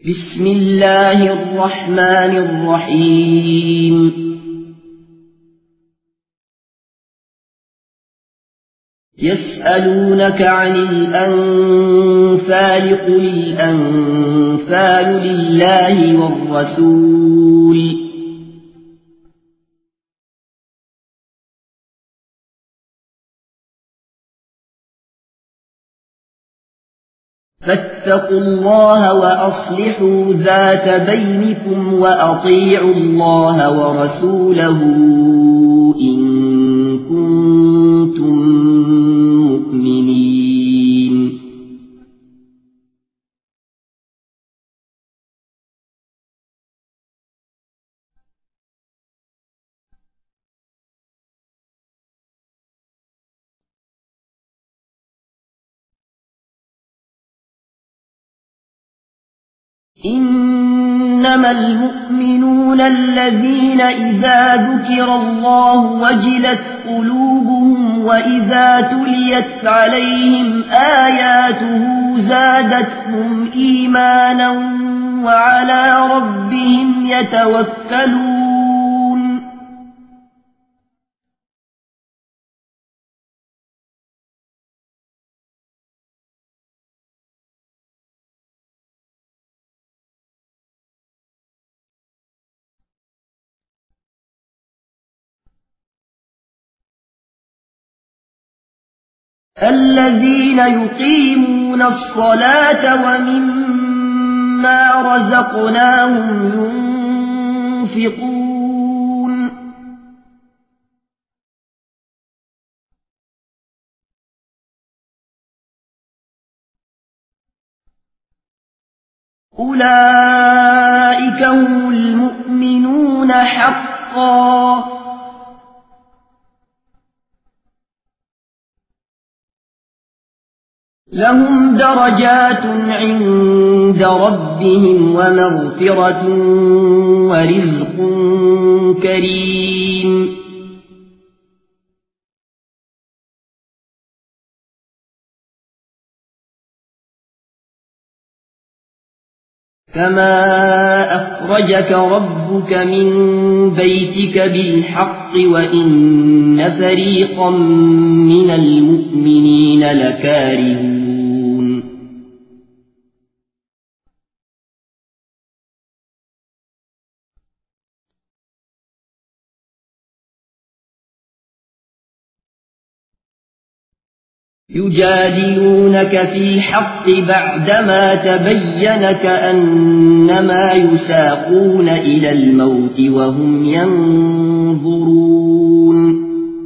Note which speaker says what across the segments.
Speaker 1: بسم الله الرحمن الرحيم يسألونك عن الأنفال قل الأنفال لله والرسول فاتقوا الله وأصلحوا ذات بينكم وأطيعوا الله ورسوله إن كنتم مؤمنين إنما المؤمنون الذين إذا ذكر الله وجلت قلوبهم وإذا تليت عليهم آياته زادتهم إيمانا وعلى ربهم يتوكلون الذين يقيمون الصلاة ومما رزقناهم ينفقون أولئك هم المؤمنون حقا لهم درجات عند ربهم ومغفرة ورزق كريم كما أخرجك ربك من بيتك بالحق وإن فريقا من المؤمنين لكارهون يجادلونك في الحق بعدما تبين كأنما يساقون إلى الموت وهم ينظرون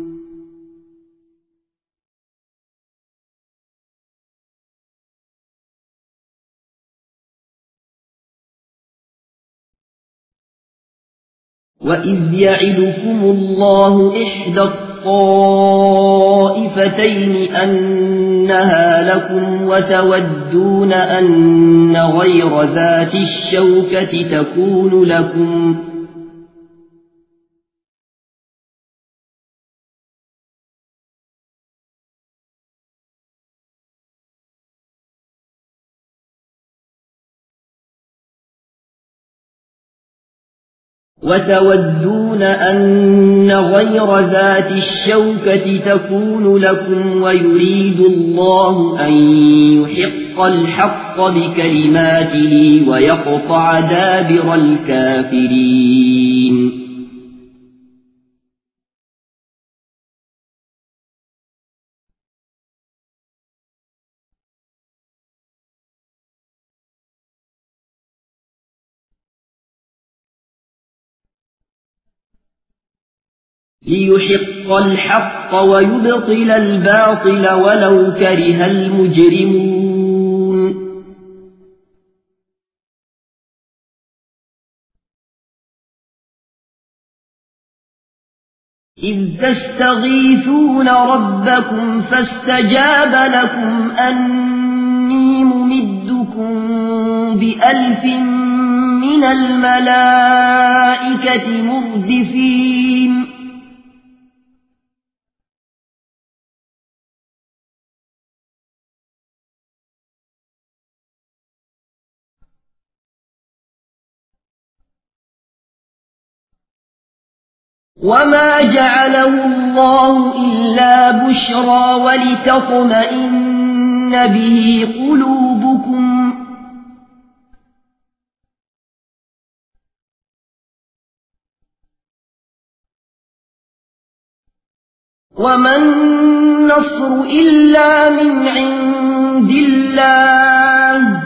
Speaker 1: وإذ يعدكم الله إحدى الطائفتين أنها لكم وتودون أن غير ذات الشوكة تكون لكم ويريد الله أن يحق الحق بكلماته ويقطع دابر الكافرين ليحق الحق ويبطل الباطل ولو كره المجرمون إذ تستغيثون ربكم فاستجاب لكم أني ممدكم ب1000 من الملائكة مردفين وما جعله الله إلا بشرى ولتطمئن به قلوبكم وما النصر إلا من عند الله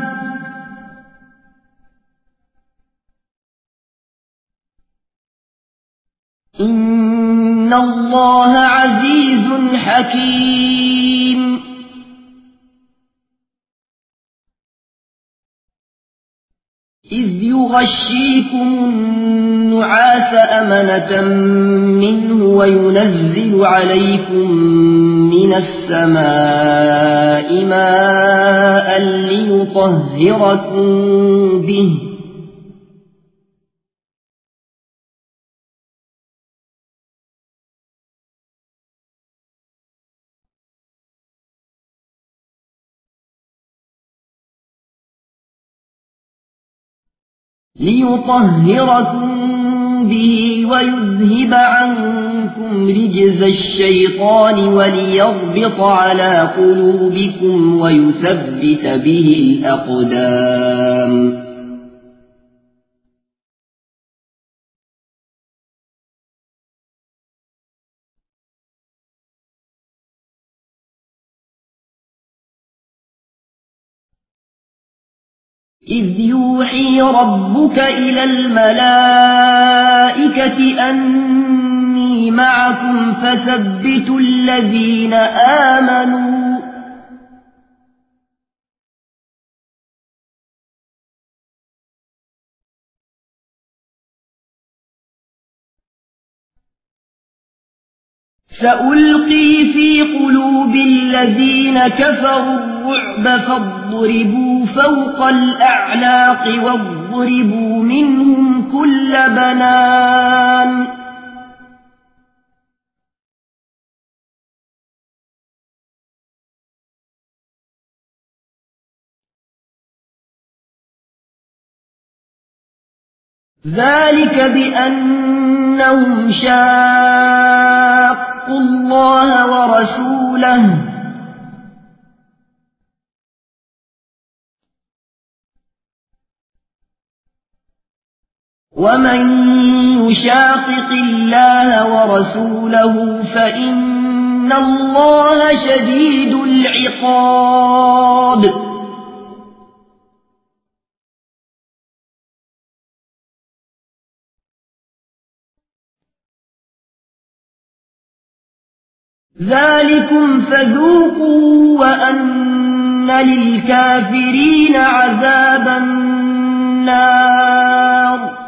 Speaker 1: إن الله عزيز حكيم إذ يغشيكم النعاس أمنة منه وينزل عليكم من السماء ماء ليطهركم به ويذهب عنكم رجز الشيطان وليربط على قلوبكم ويثبت به الأقدام إذ يوحي ربك إلى الملائكة أني معكم فثبتوا الذين آمنوا سألقي في قلوب الذين كفروا الرعب فاضربوا فوق الأعناق واضربوا منهم كل بنان ذلك بأنهم شاقوا الله ورسوله ومن يشاقق الله ورسوله فإن الله شديد العقاب ذلكم فذوقوا وأن للكافرين عذاب النار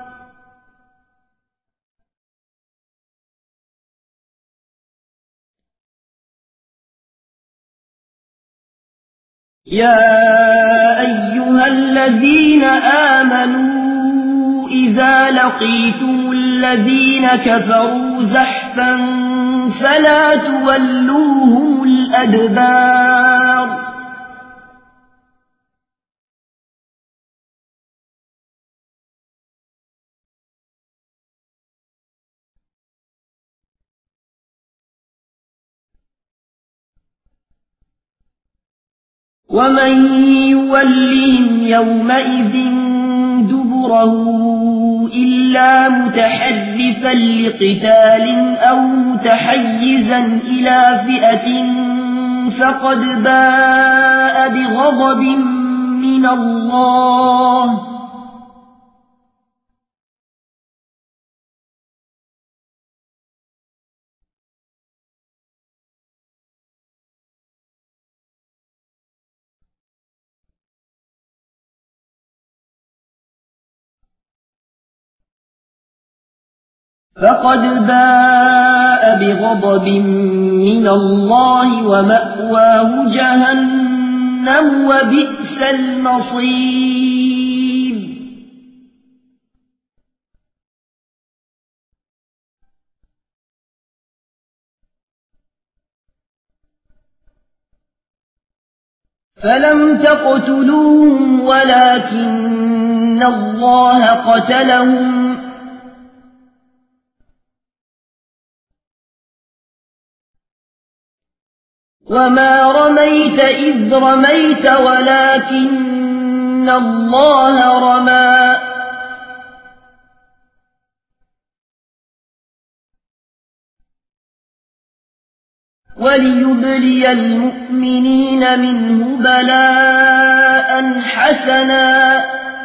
Speaker 1: يا أيها الذين آمنوا إذا لقيتم الذين كفروا زحفا فلا تولوهم الأدبار ومن يولهم يومئذ دبره إلا متحرفا لقتال أو متحيزا إلى فئة فقد باء بغضب من الله ومأواه جهنم وبئس المصير فلم تقتلوهم ولكن الله قتلهم وما رميت إذ رميت ولكن الله رمى وليبلي المؤمنين منه بلاء حسنا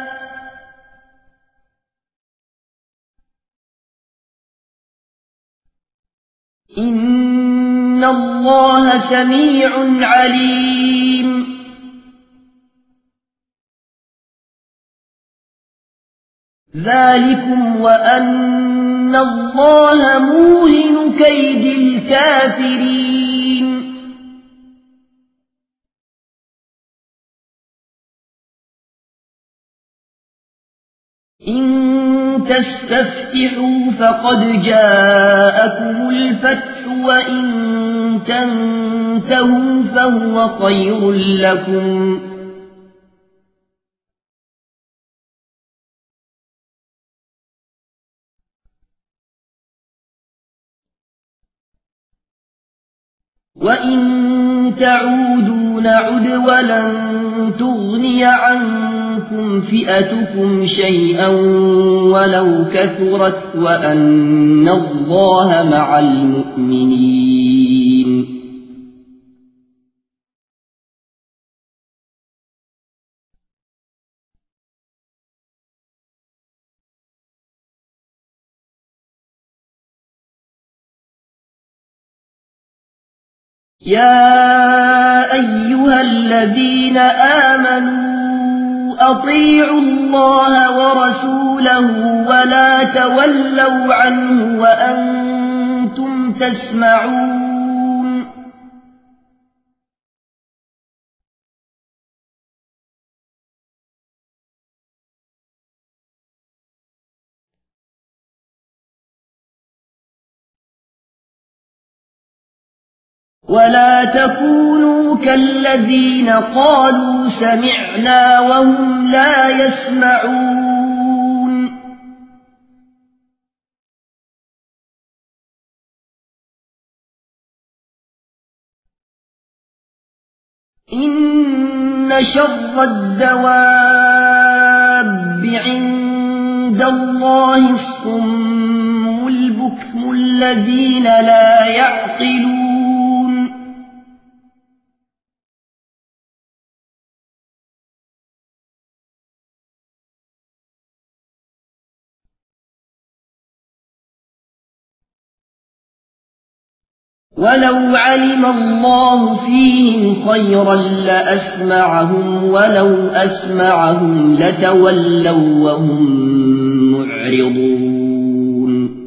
Speaker 1: إن الله سميع عليم ذلكم وأن الله موهن كيد الكافرين إن تستفتحوا فقد جاءكم الفتح وإن تنتهوا فهو خير لكم وإن تعودوا نعد ولن تغني عنكم فئتكم شيئا ولو كثرت وأن الله مع المؤمنين يا أيها الذين آمنوا أطيعوا الله ورسوله ولا تولوا عنه وأنتم تسمعون ولا تكونوا كالذين قالوا سمعنا وهم لا يسمعون إن شر الدواب عند الله الصم البكم الذين لا يعقلون ولو علم الله فيهم خيرا لأسمعهم ولو أسمعهم لتولوا وهم معرضون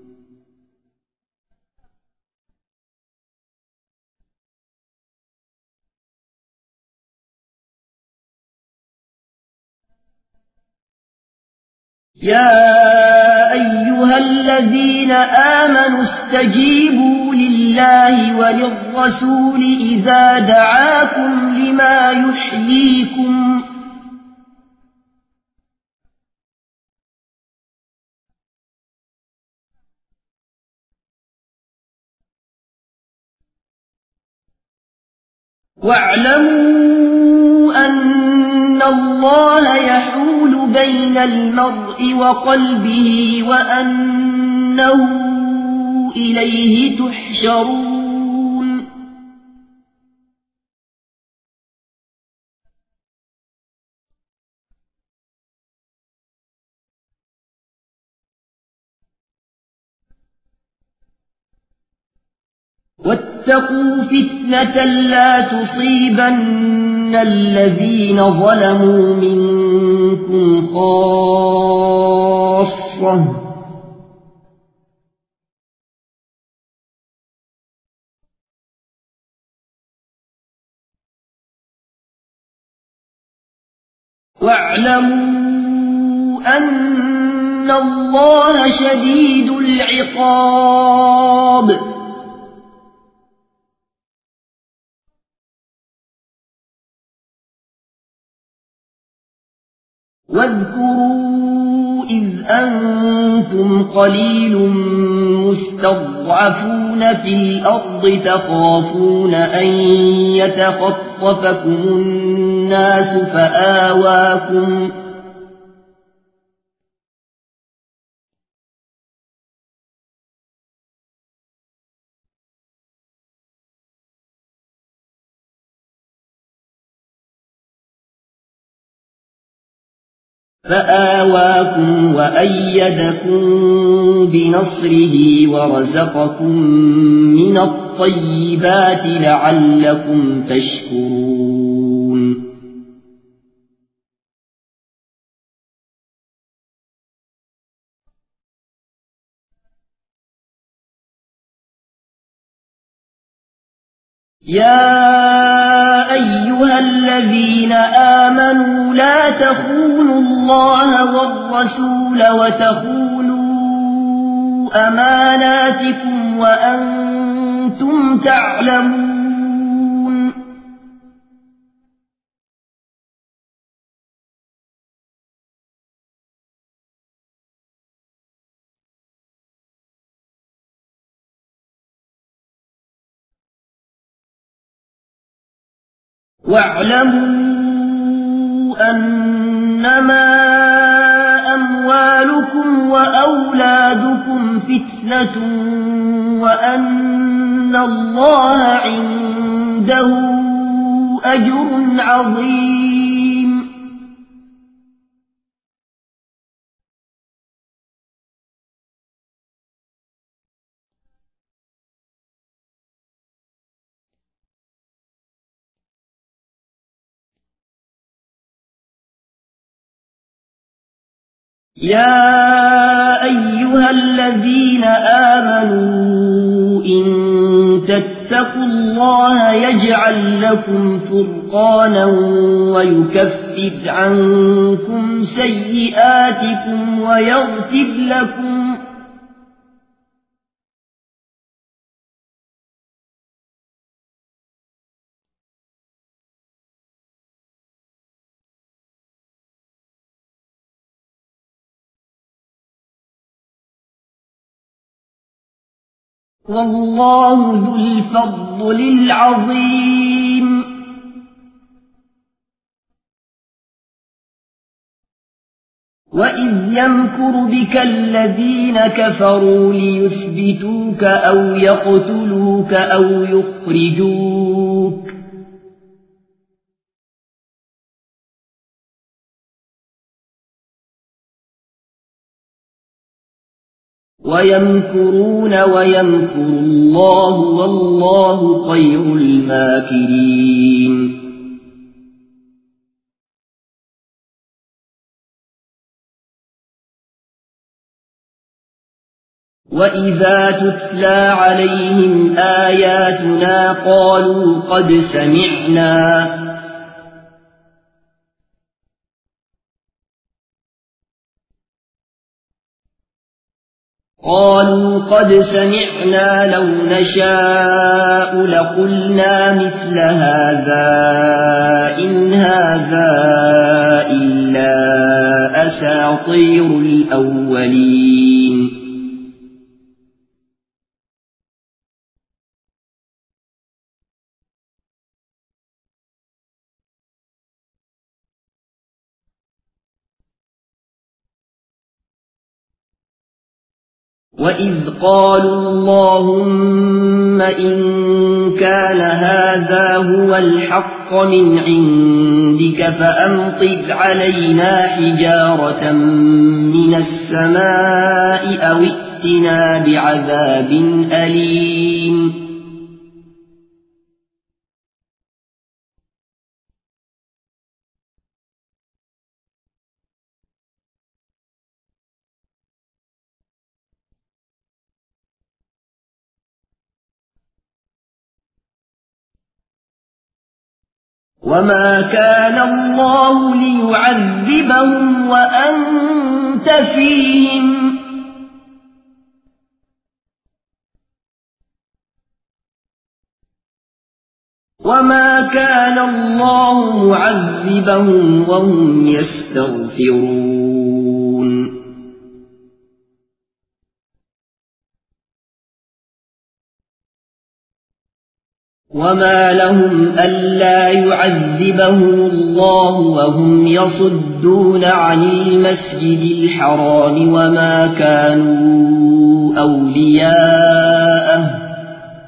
Speaker 1: يا أيها الذين آمنوا استجيبوا لله وللرسول إذا دعاكم لما يحييكم واعلموا أن الله يحول بين المرء وقلبه وأنه إليه تحشرون واتقوا فتنة لا تصيبن الذين ظلموا منكم خاصة واعلموا أن الله شديد العقاب واذكروا إذ أنتم قليل المستضعفون في الأرض تخافون أن يتخطفكم الناس فآواكم وأيدكم بنصره ورزقكم من الطيبات لعلكم تشكرون يا أيها الذين آمنوا لا تخونوا الله والرسول وتخونوا أماناتكم وأنتم تعلمون واعلموا أنما أموالكم وأولادكم فتنة وأن الله عنده أجر عظيم يا أيها الذين آمنوا إن تتقوا الله يجعل لكم فرقانا ويكفر عنكم سيئاتكم ويغفر لكم والله ذو الفضل العظيم وإذ يمكر بك الذين كفروا ليثبتوك أو يقتلوك أو يخرجوك ويمكرون ويمكر الله والله خير الماكرين وإذا تتلى عليهم آياتنا قالوا قد سمعنا لو نشاء لقلنا مثل هذا إن هذا إلا أساطير الأولين وإذ قالوا اللهم إن كان هذا هو الحق من عندك فأمطر علينا حجارة من السماء أو ائتنا بعذاب أليم وما كان الله ليعذبهم وأنت فيهم وما كان الله معذبهم وهم يستغفرون وما لهم ألا يعذبهم الله وهم يصدون عن المسجد الحرام وما كانوا أولياءه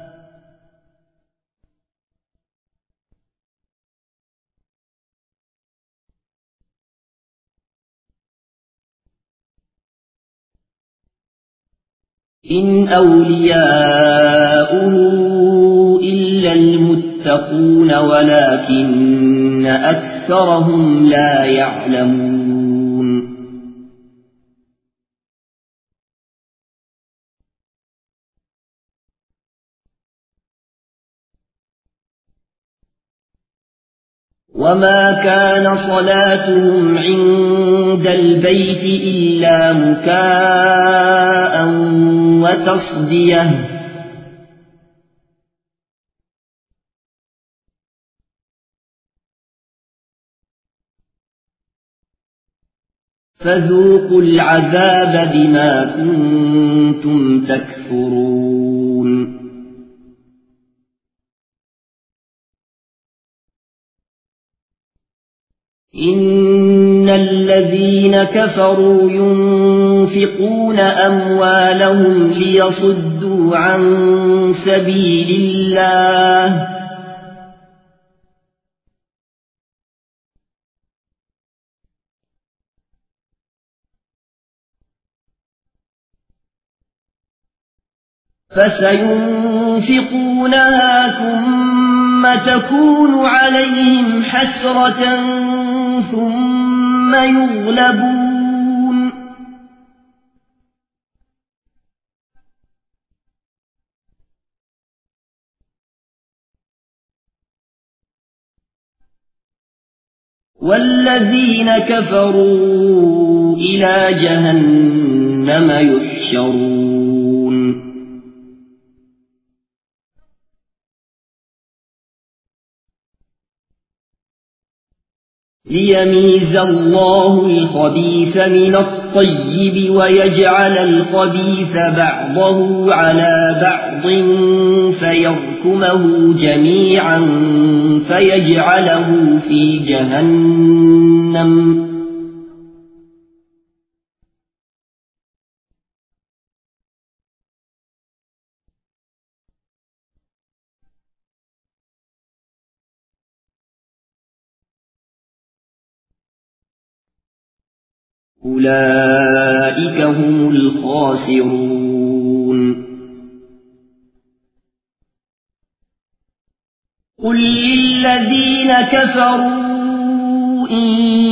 Speaker 1: إن أولياؤه إلا المتقون ولكن أكثرهم لا يعلمون وما كان صلاتهم عند البيت إلا مكاء وتصديه فذوقوا العذاب بما كنتم تكفرون إن الذين كفروا ينفقون أموالهم ليصدوا عن سبيل الله فسينفقونها ثم تكون عليهم حسرة ثم يغلبون والذين كفروا إلى جهنم يحشرون ليميز الله الخبيث من الطيب ويجعل الخبيث بعضه على بعض فيركمه جميعا فيجعله في جهنم أولئك هم الخاسرون قل للذين كفروا إن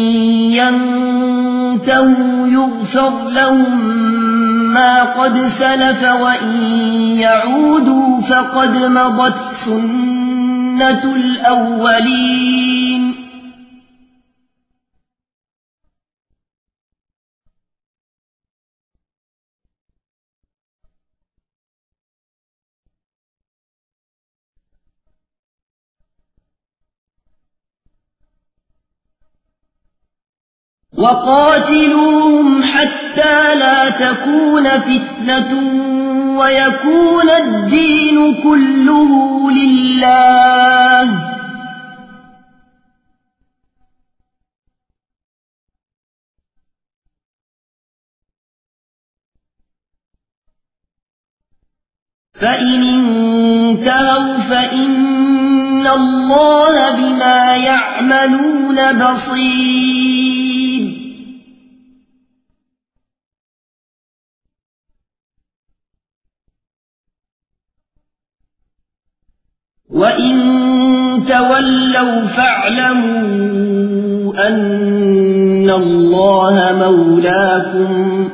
Speaker 1: ينتهوا يغفر لهم ما قد سلف وإن يعودوا فقد مضت سنة الأولين وقاتلوهم حتى لا تكون فتنة ويكون الدين كله لله فإن انتهوا فإن الله بما يعملون بصير وإن تولوا فاعلموا أن الله مولاكم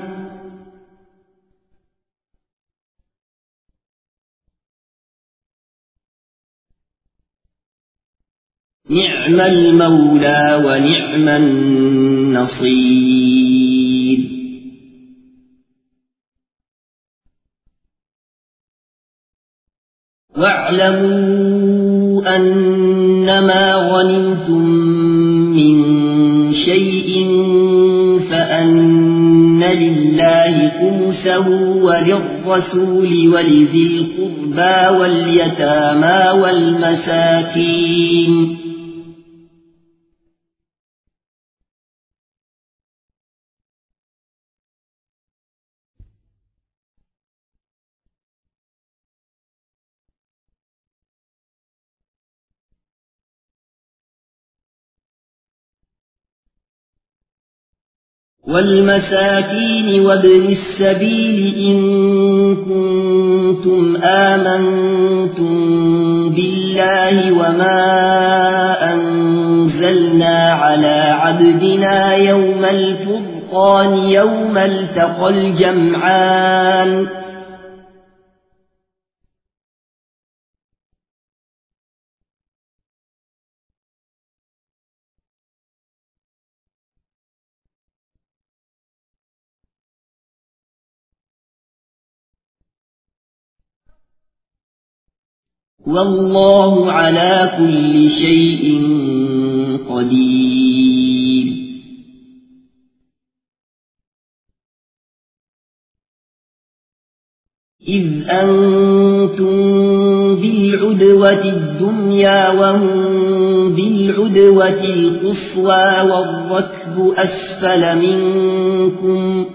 Speaker 1: نعم المولى ونعم النصير واعلموا أنما غنمتم من شيء فأن لله خمسه وللرسول ولذي القربى واليتامى والمساكين وابن السبيل إن كنتم آمنتم بالله وما أنزلنا على عبدنا يوم الفرقان يوم التقى الجمعان والله على كل شيء قدير إذ أنتم بالعدوة الدنيا وهم بالعدوة القصوى والركب أسفل منكم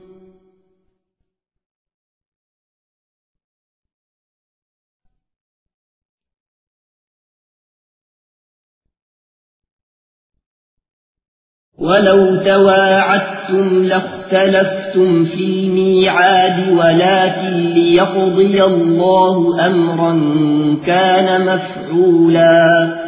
Speaker 1: ولو تواعدتم لاختلفتم في الميعاد ولكن ليقضي الله أمرا كان مفعولا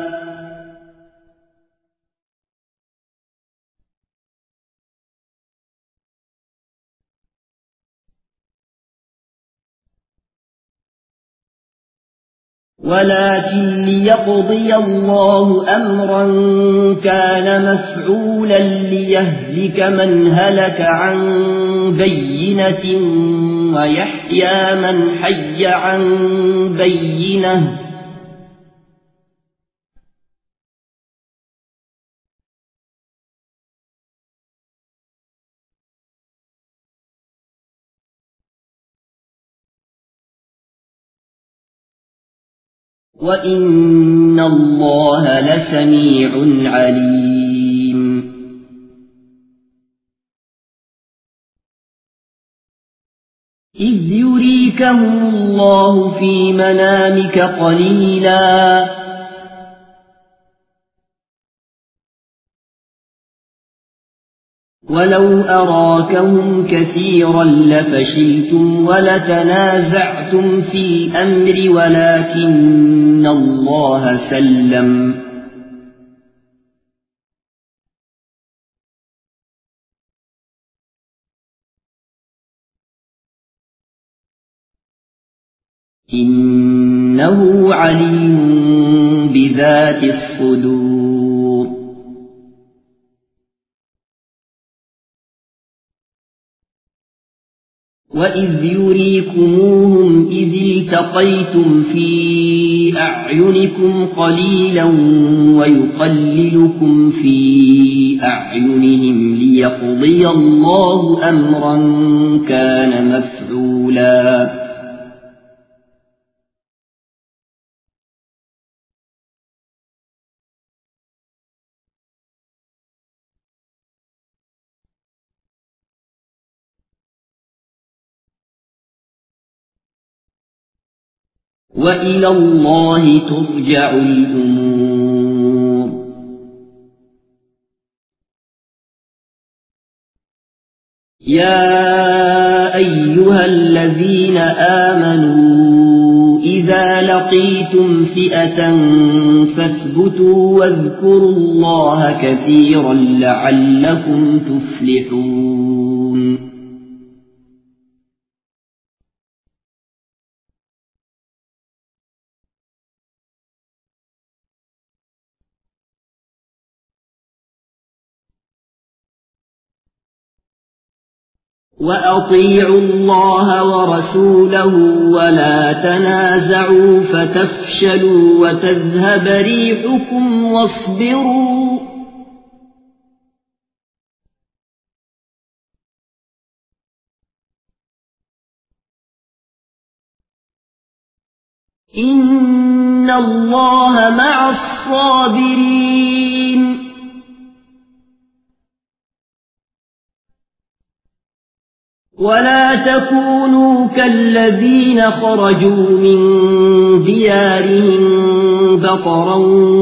Speaker 1: كان مفعولا ليهلك من هلك عن بينة ويحيى من حي عن بينة وإن الله لسميع عليم إذ يريكهم الله في منامك قليلا ولو أراكهم كثيرا لفشلتم ولتنازعتم في الأمر ولكن الله سلم إنه عليم بذات الصدور وإذ يريكموهم إذ التقيتم في أعينكم قليلا ويقللكم في أعينهم ليقضي الله أمرا كان مفعولا وإلى الله ترجع الأمور يا أيها الذين آمنوا إذا لقيتم فئة فاثبتوا واذكروا الله كثيرا لعلكم تفلحون وأطيعوا الله ورسوله ولا تنازعوا فتفشلوا وتذهب ريحكم واصبروا إن الله مع الصابرين ولا تكونوا كالذين خرجوا من ديارهم بطرا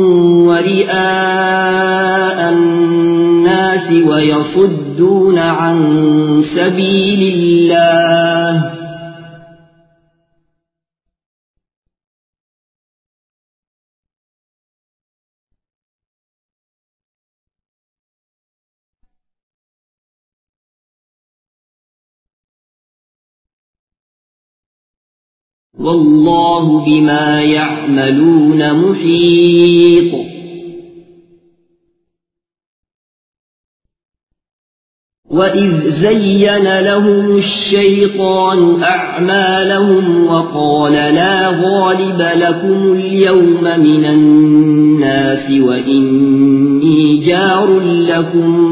Speaker 1: ورئاء الناس ويصدون عن سبيل الله والله بما يعملون محيط وإذ زين لهم الشيطان أعمالهم وقال لا غالب لكم اليوم من الناس وإني جار لكم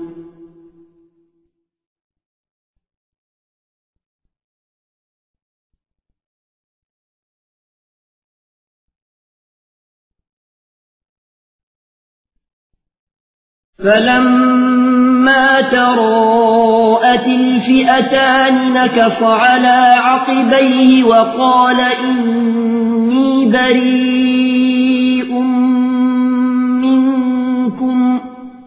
Speaker 1: فلما تراءت الفئتان نكص على عقبيه وقال إني بريء منكم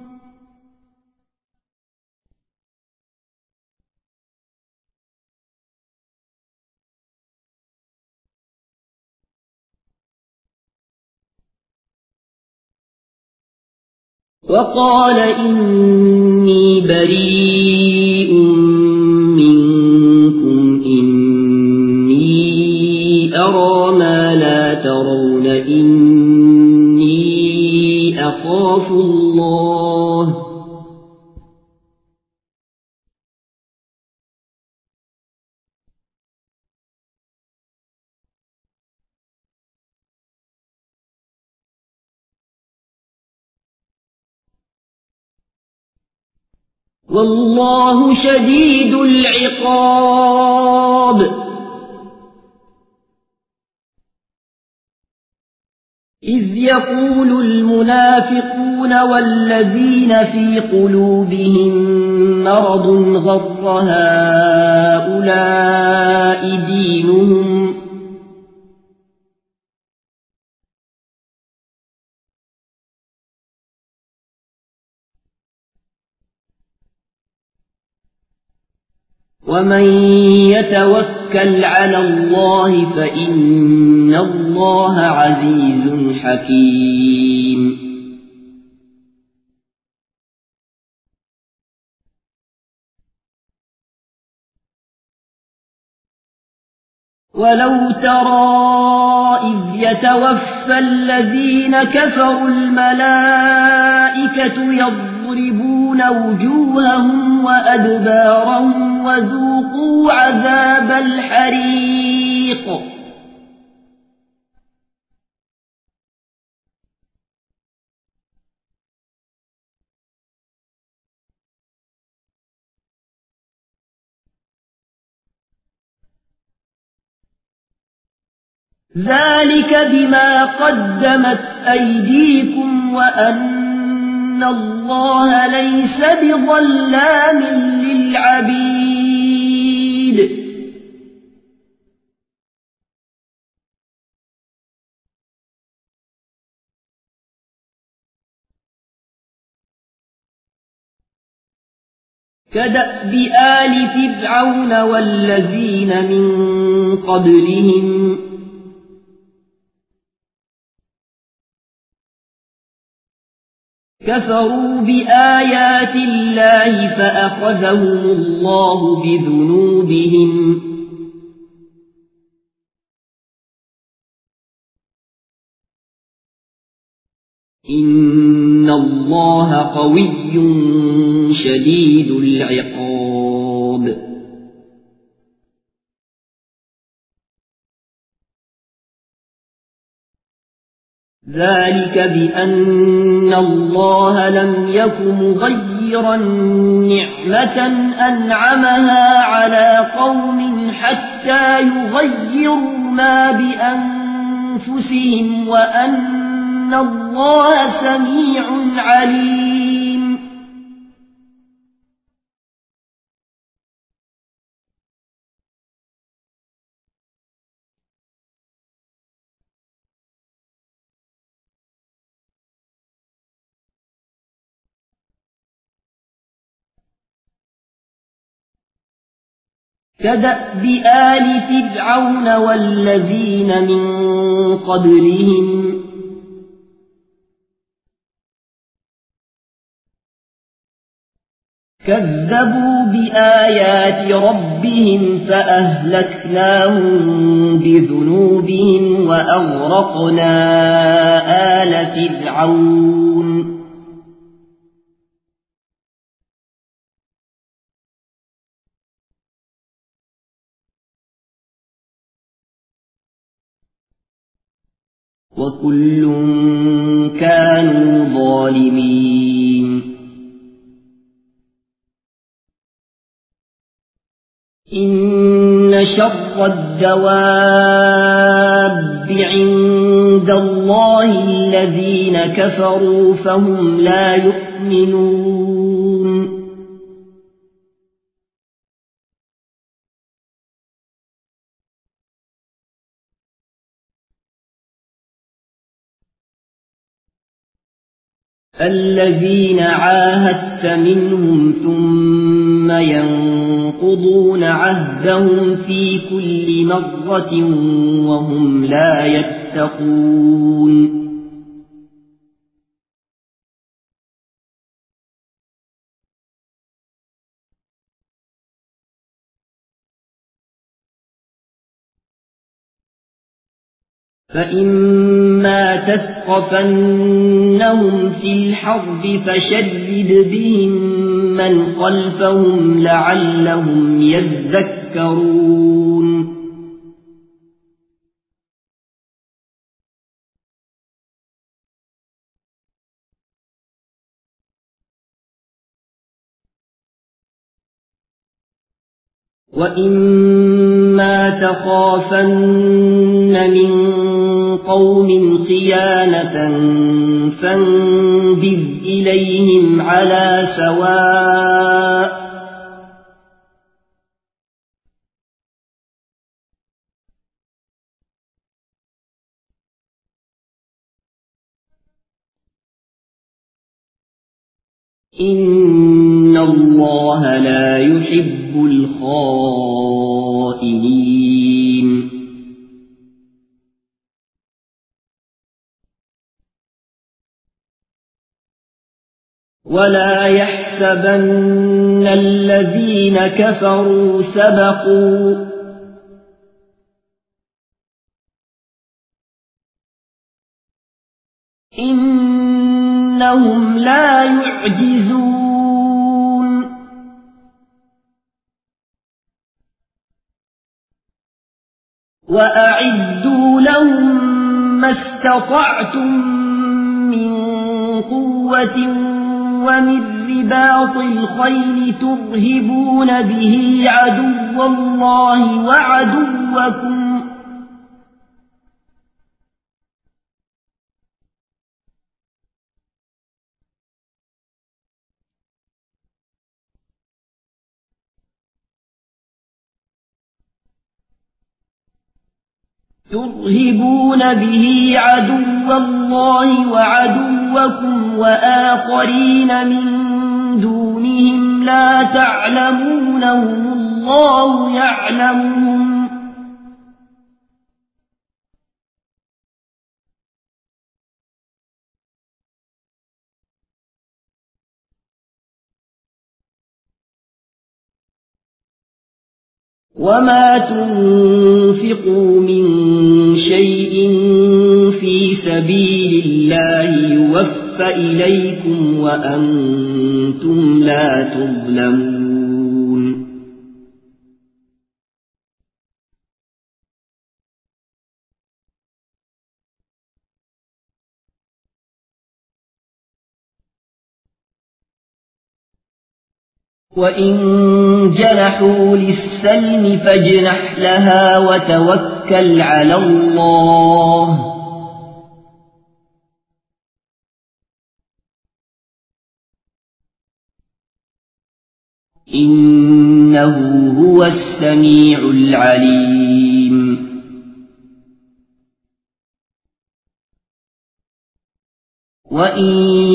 Speaker 1: إني أرى ما لا ترون إني أخاف الله والله شديد العقاب إذ يقول المنافقون والذين في قلوبهم مرض غر هؤلاء دينهم ومن يتوكل على الله فإن الله عزيز حكيم ولو ترى إذ يتوفى الذين كفروا الملائكة يضربون وجوههم وأدبارهم وذوقوا عذاب الحريق ذلك بما قدمت أيديكم وأن الله ليس بظلام للعبيد كدأب آل فرعون والذين من قبلهم كفروا بآيات الله فأخذهم الله بذنوبهم إن الله قوي شديد العقاب ذلك بأن الله لم يك مغيرا نعمة أنعمها على قوم حتى يغيروا ما بأنفسهم أنفسهم وأن الله سميع عليم. كدأب آل فرعون والذين من قبلهم كذبوا بآيات ربهم فأهلكناهم بذنوبهم وأغرقنا آل فرعون. وكل كانوا ظالمين. إن شر الدواب عند الله الذين كفروا فهم لا يؤمنون. الذين عاهدت منهم ثم ينقضون عهدهم في كل مرة وهم لا يتقون. فإما تثقفنهم في الحرب فشرد بهم من خلفهم لعلهم يذكرون. وإما تخافن من قوم خيانة فانبذ إليهم على سواء إن الله لا يحب الخائنين. ولا يحسبن الذين كفروا سبقوا إنهم لا يعجزون. وأعدوا لهم ما استطعتم من قوة ومن رباط الخيل ترهبون به عدو الله وعدوكم وآخرين من دونهم لا تعلمونهم الله يعلمهم وما تنفقوا من شيء في سبيل الله يوفى إليكم وأنتم لا تظلمون. وإن جنحوا للسلم فاجنح لها وتوكل على الله إنه هو السميع العليم وإن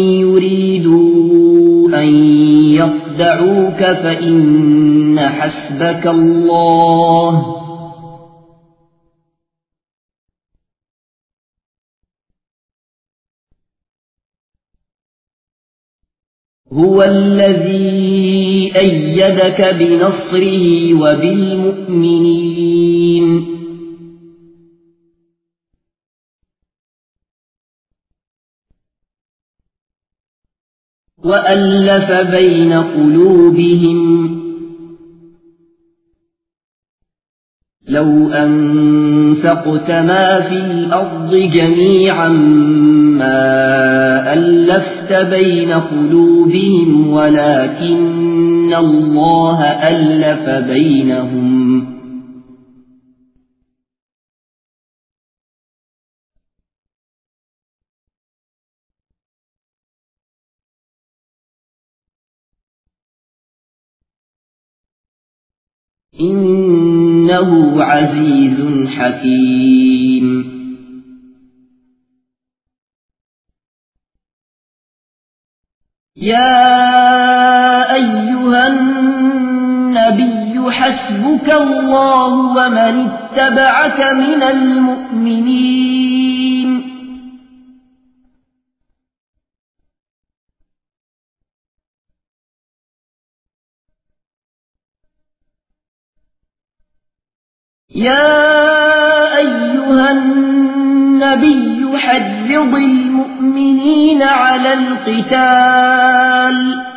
Speaker 1: يريدوا أن يخدعوك فإن حسبك الله هو الذي أيدك بنصره وبالمؤمنين وألف بين قلوبهم لو أنفقت ما في الأرض جميعا ما ألفت بين قلوبهم ولكن الله ألف بينهم إنه عزيز حكيم يا أيها النبي حسبك الله ومن اتبعك من المؤمنين يا أيها النبي حرض المؤمنين على القتال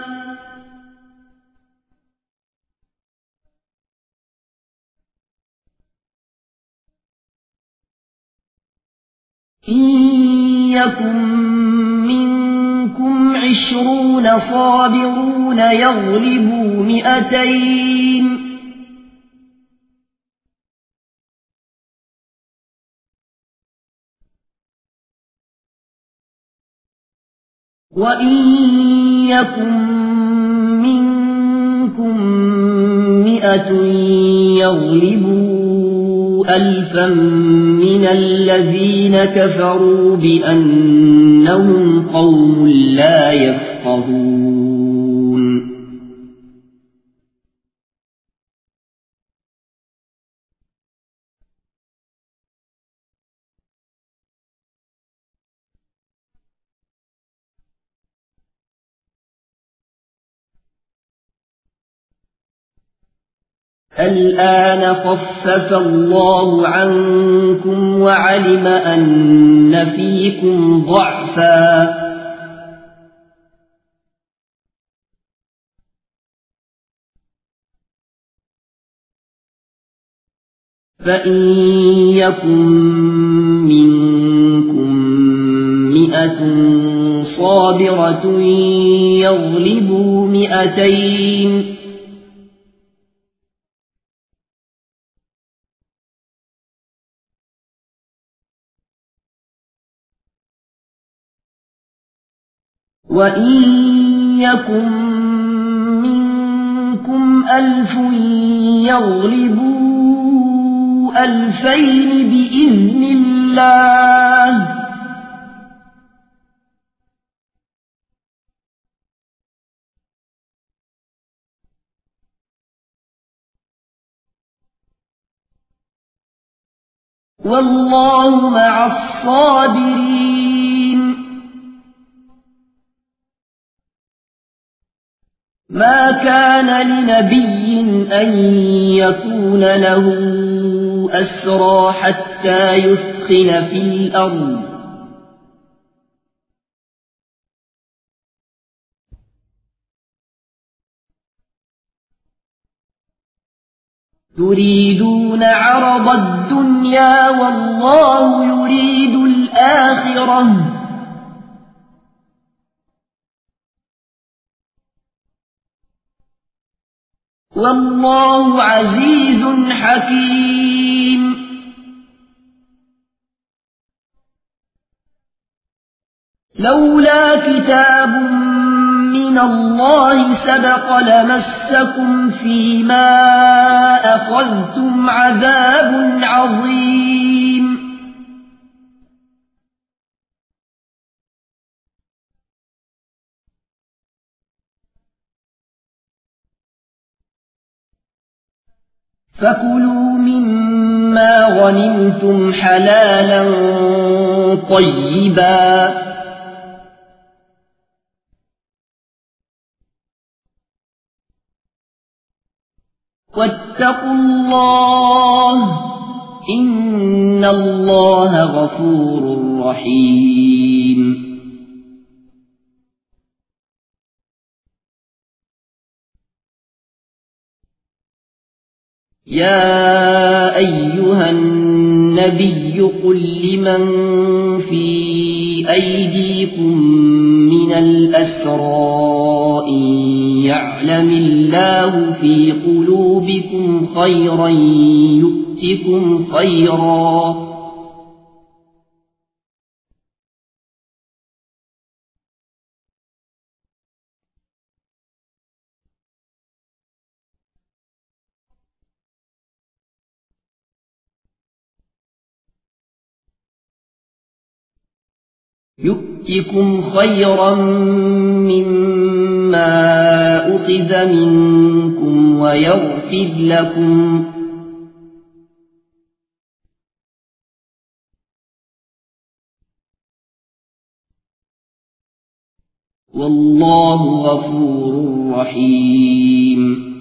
Speaker 1: إن يكن منكم 20 صابرون يغلبوا 200 وإن يكن منكم 100 يغلبوا 1000 من الذين كفروا بأنهم قوم لا يفقهون الآن خفف الله عنكم وعلم أن فيكم ضعفا فإن يكن منكم 100 صابرة يغلبوا 200 وإن يكن منكم 1000 يغلبوا 2000 بإذن الله والله مع الصابرين ما كان لنبي أن يكون له أسرى حتى يثخن في الأرض تريدون عرض الدنيا والله يريد الآخرة والله عزيز حكيم لولا كتاب من الله سبق لمسكم فيما أخذتم عذاب عظيم فكلوا مما غنمتم حلالا طيبا واتقوا الله إن الله غفور رحيم يا أيها النبي قل لمن في أيديكم من الأسرى إن يعلم الله في قلوبكم خيرا يؤتكم خيرا مما أخذ منكم ويغفر لكم والله غفور رحيم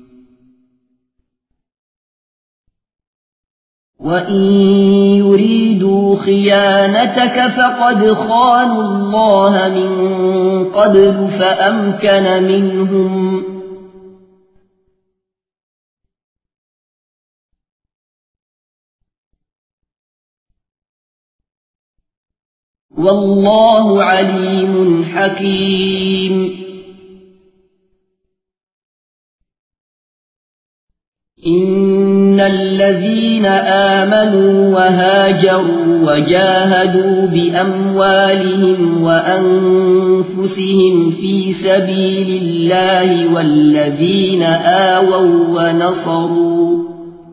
Speaker 1: وإن يريدوا خيانتك فقد خانوا الله من قبل فأمكن منهم والله عليم حكيم إن الذين آمنوا وهاجروا وجاهدوا بأموالهم وأنفسهم في سبيل الله والذين آووا ونصروا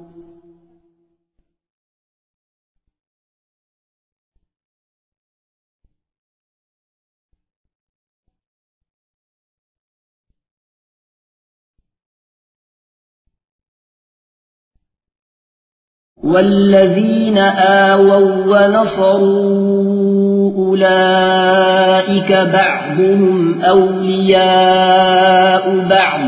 Speaker 1: أولئك بعضهم أولياء بعض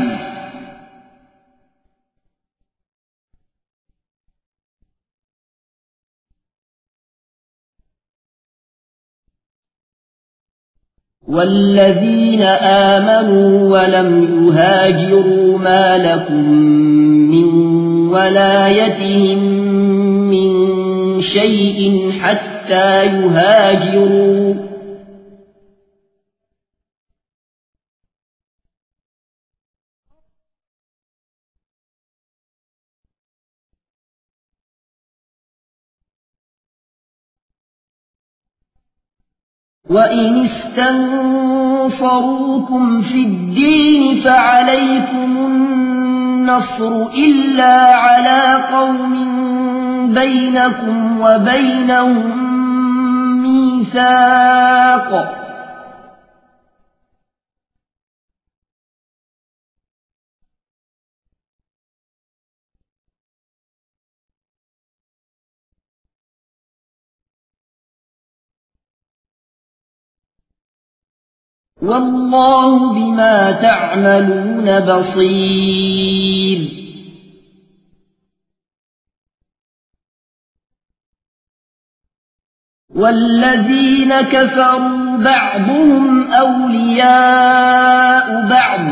Speaker 1: والذين آمنوا ولم يهاجروا ما لكم من ولايتهم من شيء حتى يهاجروا وإن استنصروكم في الدين فعليكم النصر إلا على قوم بينكم وبينهم ميثاق والله بما تعملون بصير والذين كفروا بعضهم أولياء بعض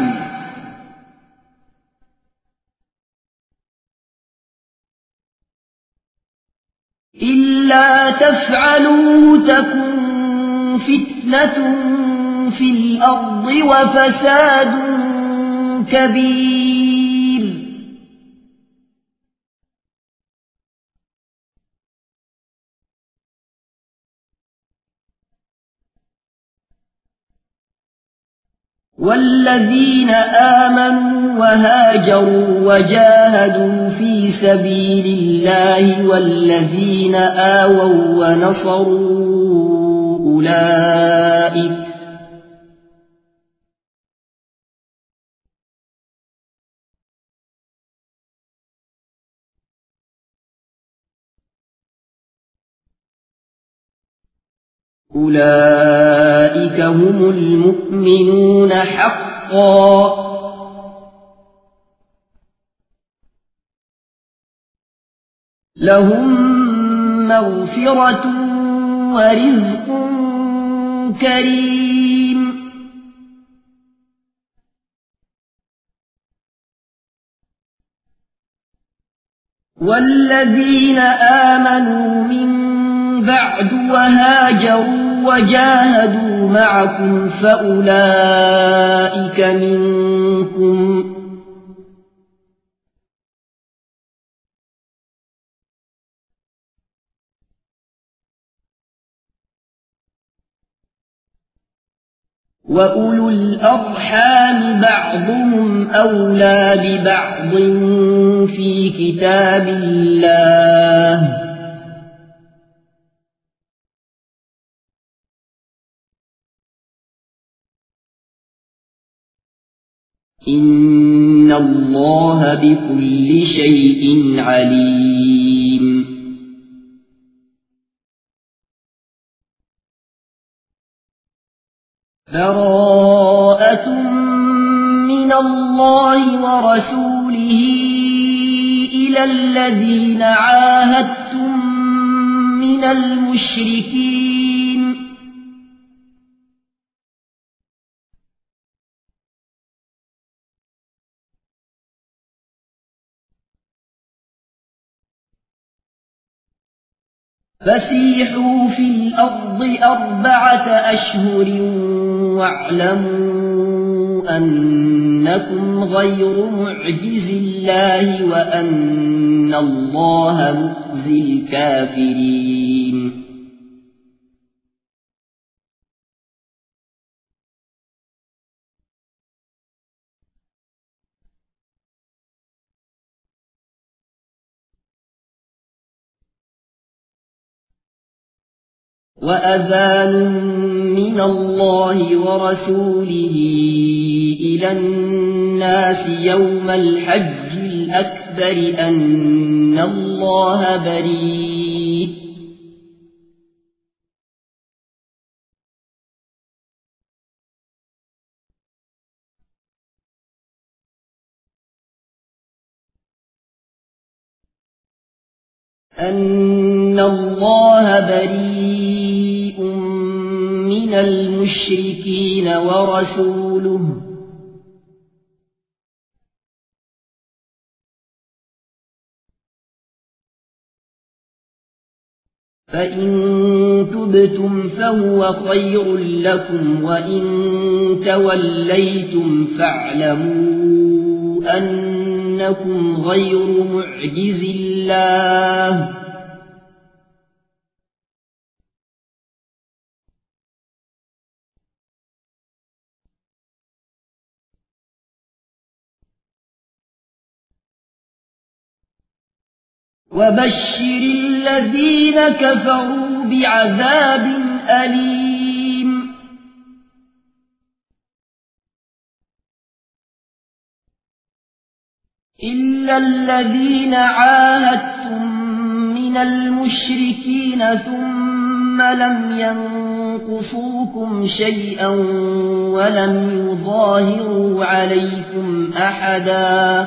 Speaker 1: إلا تفعلوا تكن فتنة في الأرض وفساد كبير والذين آمنوا وهاجروا وجاهدوا في سبيل الله والذين آووا ونصروا أولئك هم المؤمنون حقا لهم مغفرة ورزق كريم والذين آمنوا من بعد وهاجروا وجاهدوا معكم فأولئك منكم وأولو الأرحام بعضهم أولى ببعض في كتاب الله إن الله بكل شيء عليم براءة من الله ورسوله إلى الذين عاهدتم من المشركين فسيحوا في الأرض 4 أشهر واعلموا أنكم غير معجز الله وأن الله مخزي الكافرين وأذان من الله ورسوله إلى الناس يوم الحج الأكبر أن الله بريء من المشركين ورسوله فإن تبتم فهو خير لكم وإن توليتم فاعلموا أنكم غير معجز الله وبشر الذين كفروا بعذاب أليم إلا الذين عاهدتم من المشركين ثم لم ينقصوكم شيئا ولم يظاهروا عليكم أحدا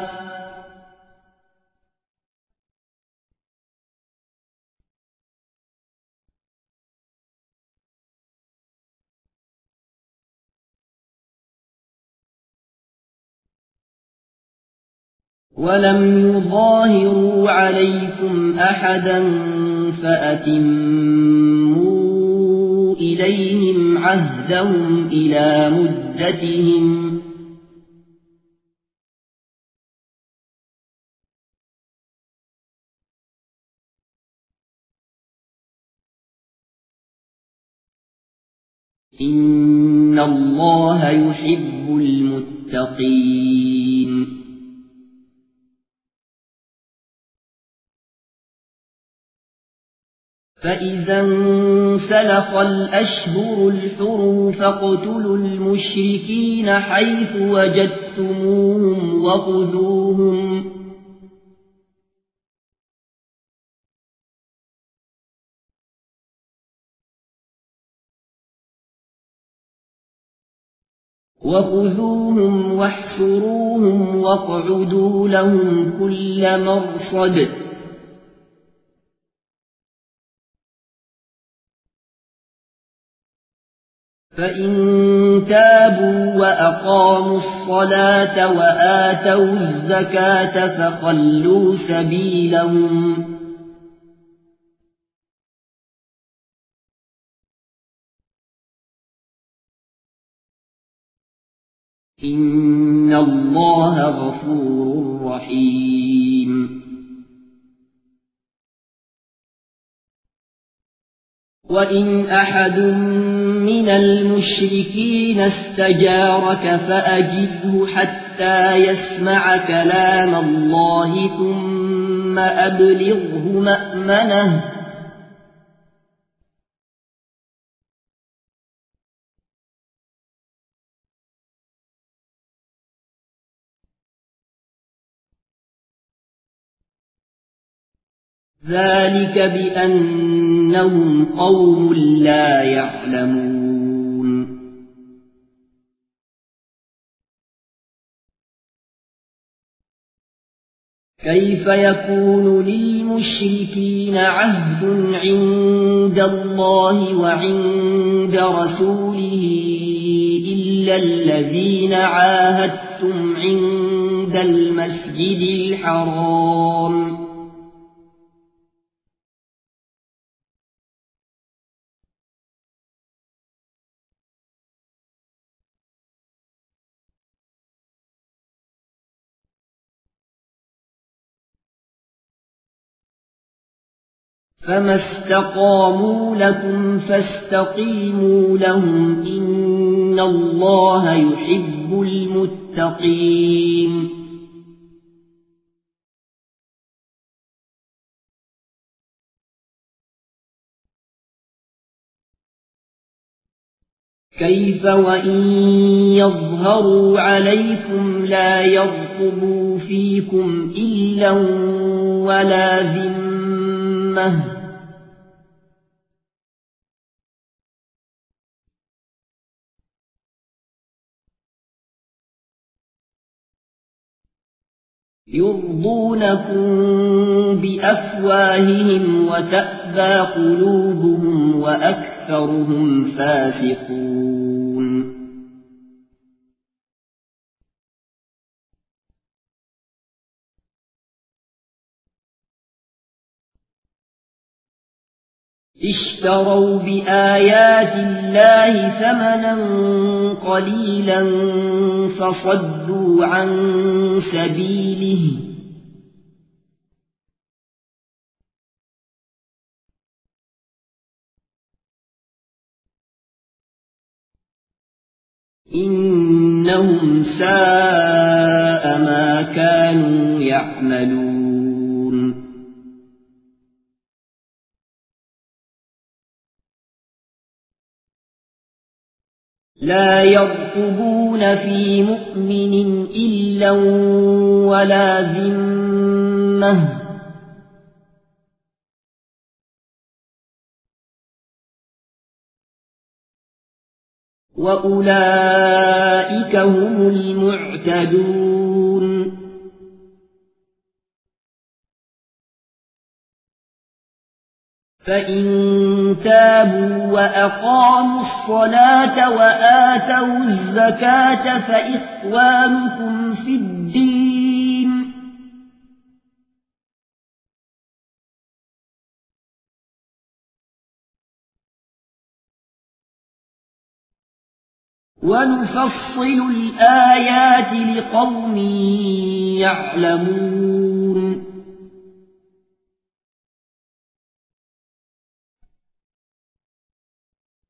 Speaker 1: فأتموا إليهم عهدهم إلى مدتهم إن إن الله يحب المتقين فإذا انسلخ الأشهر الحرم فاقتلوا المشركين حيث وجدتموهم وخذوهم واحصروهم واقعدوا لهم كل مرصد فإن تابوا وأقاموا الصلاة وآتوا الزكاة فخلوا سبيلهم إن الله غفور رحيم وإن أحد من المشركين استجارك فأجره حتى يسمع كلام الله ثم أبلغه مأمنه ذلك بأنهم قوم لا يعلمون كيف يكون للمشركين عهد عند الله وعند رسوله إلا الذين عاهدتم عند المسجد الحرام فما استقاموا لكم فاستقيموا لهم إن الله يحب المتقين كيف وإن يظهروا عليكم لا يرقبوا فيكم إلا ولا ذمة يرضونكم بأفواههم وتأبى قلوبهم وأكثرهم فاسقون اشتروا بآيات الله ثمنا قليلا فصدوا عن سبيله إنهم ساء ما كانوا يعملون لا يرقبون في مؤمن إلا ولا ذمة وأولئك هم المعتدون فإن تابوا وأقاموا الصلاة وآتوا الزكاة فإخوانكم في الدين ونفصل الآيات لقوم يعلمون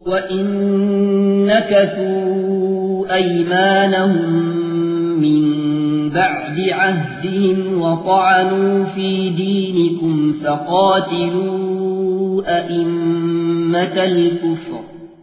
Speaker 1: وإن نكثوا أيمانهم من بعد عهدهم وطعنوا في دينكم فقاتلوا أئمة الكفر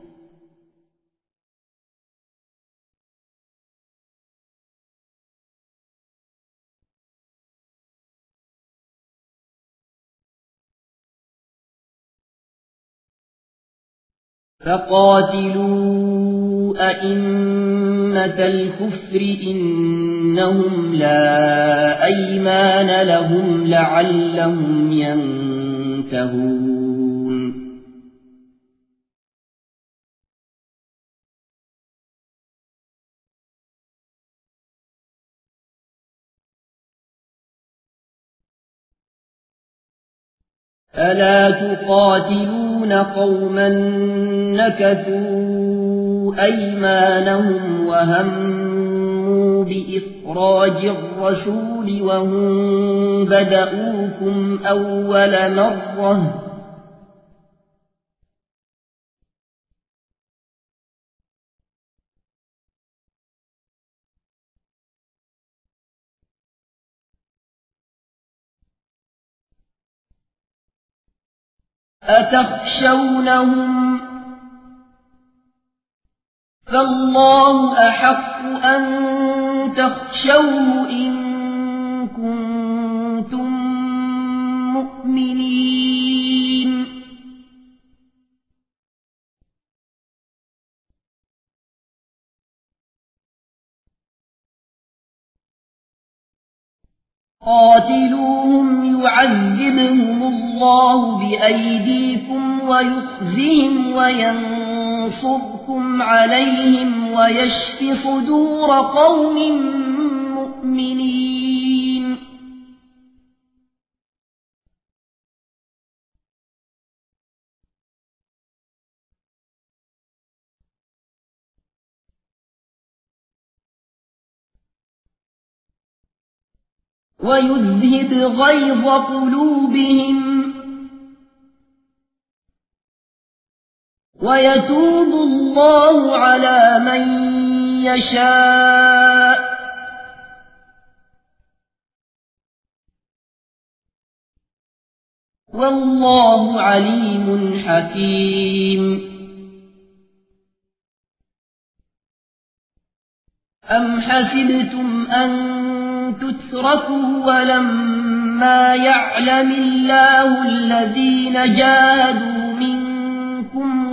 Speaker 1: إنهم لا أيمان لهم لعلهم ينتهون ألا تقاتلون قوما نكثوا أيمانهم وهموا بإخراج الرسول وهم بدؤوكم أول مرة أتخشونهم فالله أحق أن تخشوه إن كنتم مؤمنين قاتلوهم يعذبهم الله بأيديكم ويخزهم وينصركم عليهم ويشف صدور قوم مؤمنين ويذهب غيظ قلوبهم ويتوب الله على من يشاء والله عليم حكيم أم حسبتم أن تتركوا ولما يعلم الله الذين جاهدوا منكم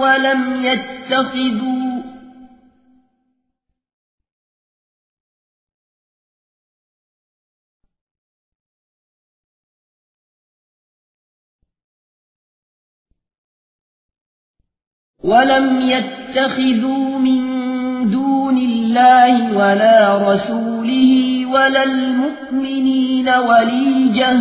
Speaker 1: ولم يتخذوا من دون الله ولا رسوله ولا المؤمنين وليجة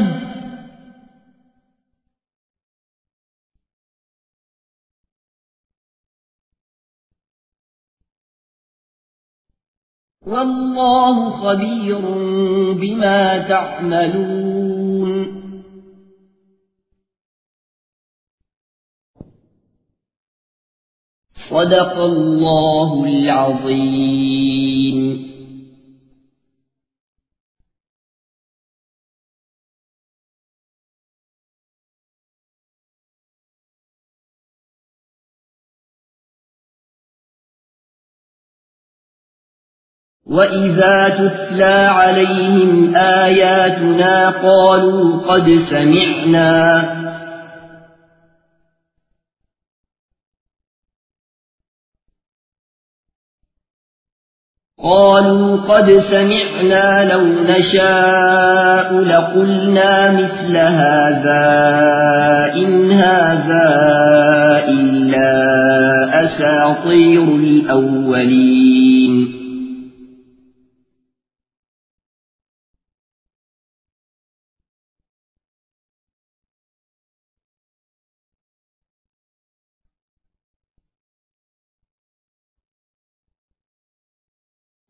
Speaker 1: والله خبير بما تعملون صدق الله العظيم. وإذا تتلى عليهم آياتنا قالوا قد سمعنا لو نشاء لقلنا مثل هذا إن هذا إلا أساطير الأولين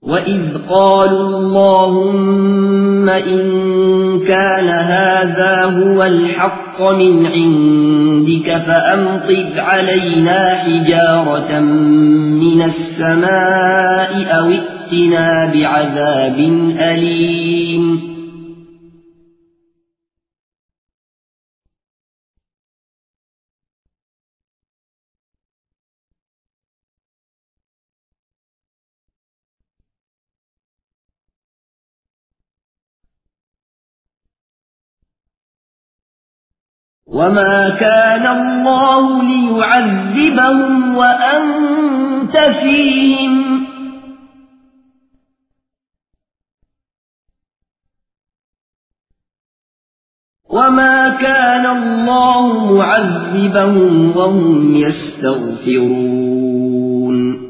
Speaker 1: وإذ قالوا اللهم إن كان هذا هو الحق من عندك فأمطر علينا حجارة من السماء أو ائتنا بعذاب أليم وما كان الله ليعذبهم وأنت فيهم وما كان الله معذبهم وهم يستغفرون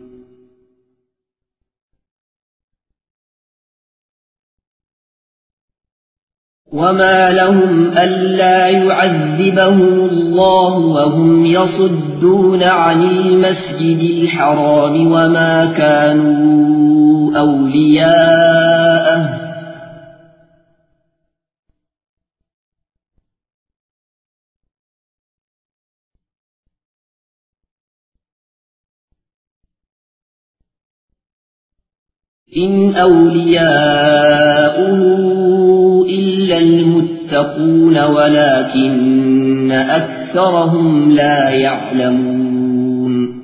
Speaker 1: وما لهم ألا يعذبهم الله وهم يصدون عن المسجد الحرام وما كانوا أولياءه إن أولياؤه إلا المتقون ولكن أكثرهم لا يعلمون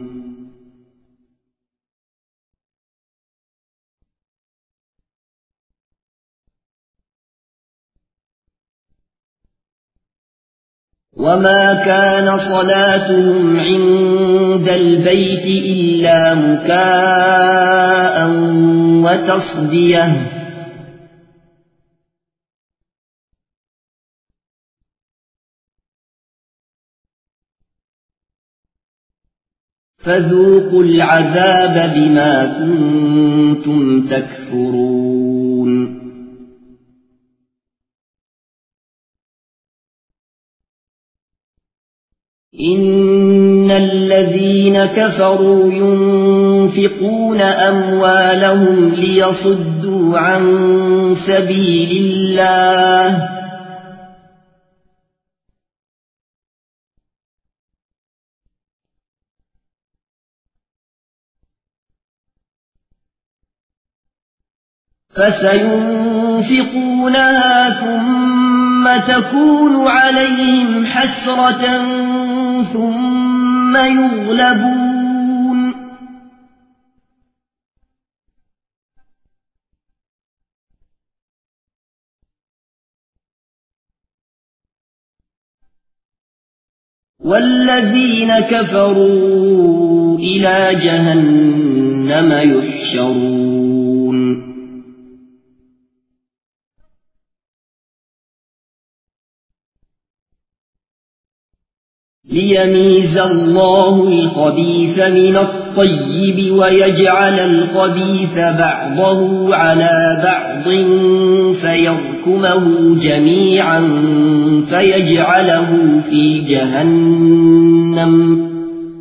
Speaker 1: وما كان صلاتهم عند البيت إلا مكاء وتصديه فذوقوا العذاب بما كنتم تكفرون إن الذين كفروا ينفقون أموالهم ليصدوا عن سبيل الله فسينفقونها ثم تكون عليهم حسرة ثم يغلبون والذين كفروا إلى جهنم يحشرون ليميز الله الخبيث من الطيب ويجعل الخبيث بعضه على بعض فيركمه جميعا فيجعله في جهنم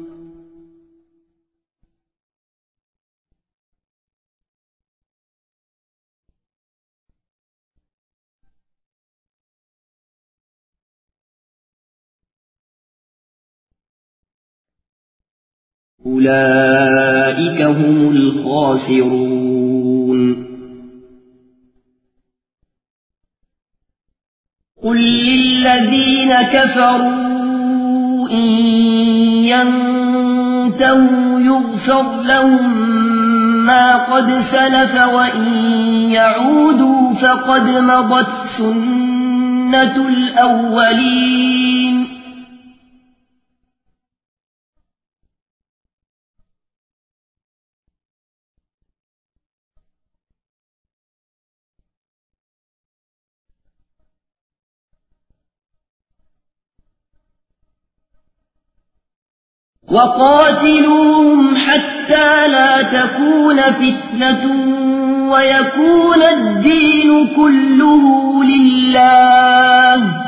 Speaker 1: أولئك هم الخاسرون قل للذين كفروا إن ينتهوا يغفر لهم ما قد سلف وإن يعودوا فقد مضت سنة الأولين وقاتلوهم حتى لا تكون فتنة ويكون الدين كله لله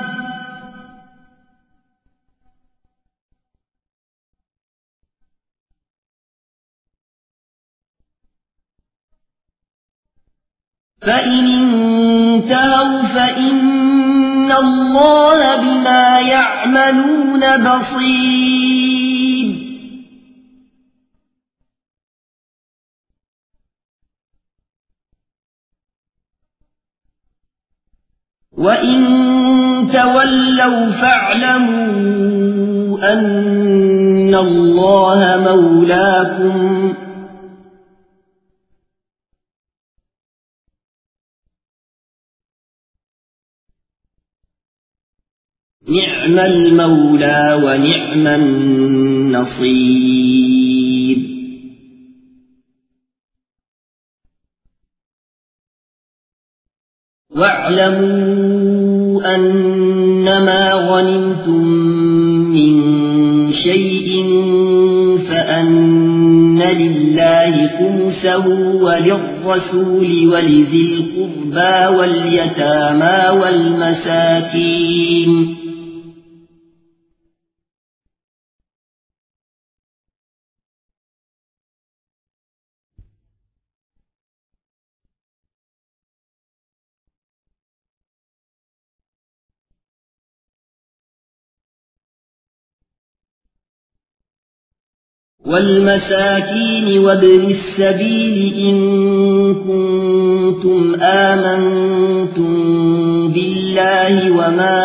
Speaker 1: فإن انتهوا فإن الله بما يعملون بصير وإن تولوا فاعلموا أن الله مولاكم نعم المولى ونعم النصير واعلموا أنما غنمتم من شيء فأن لله خمسه وللرسول ولذي القربى واليتامى والمساكين وابن السبيل إن كنتم آمنتم بالله وما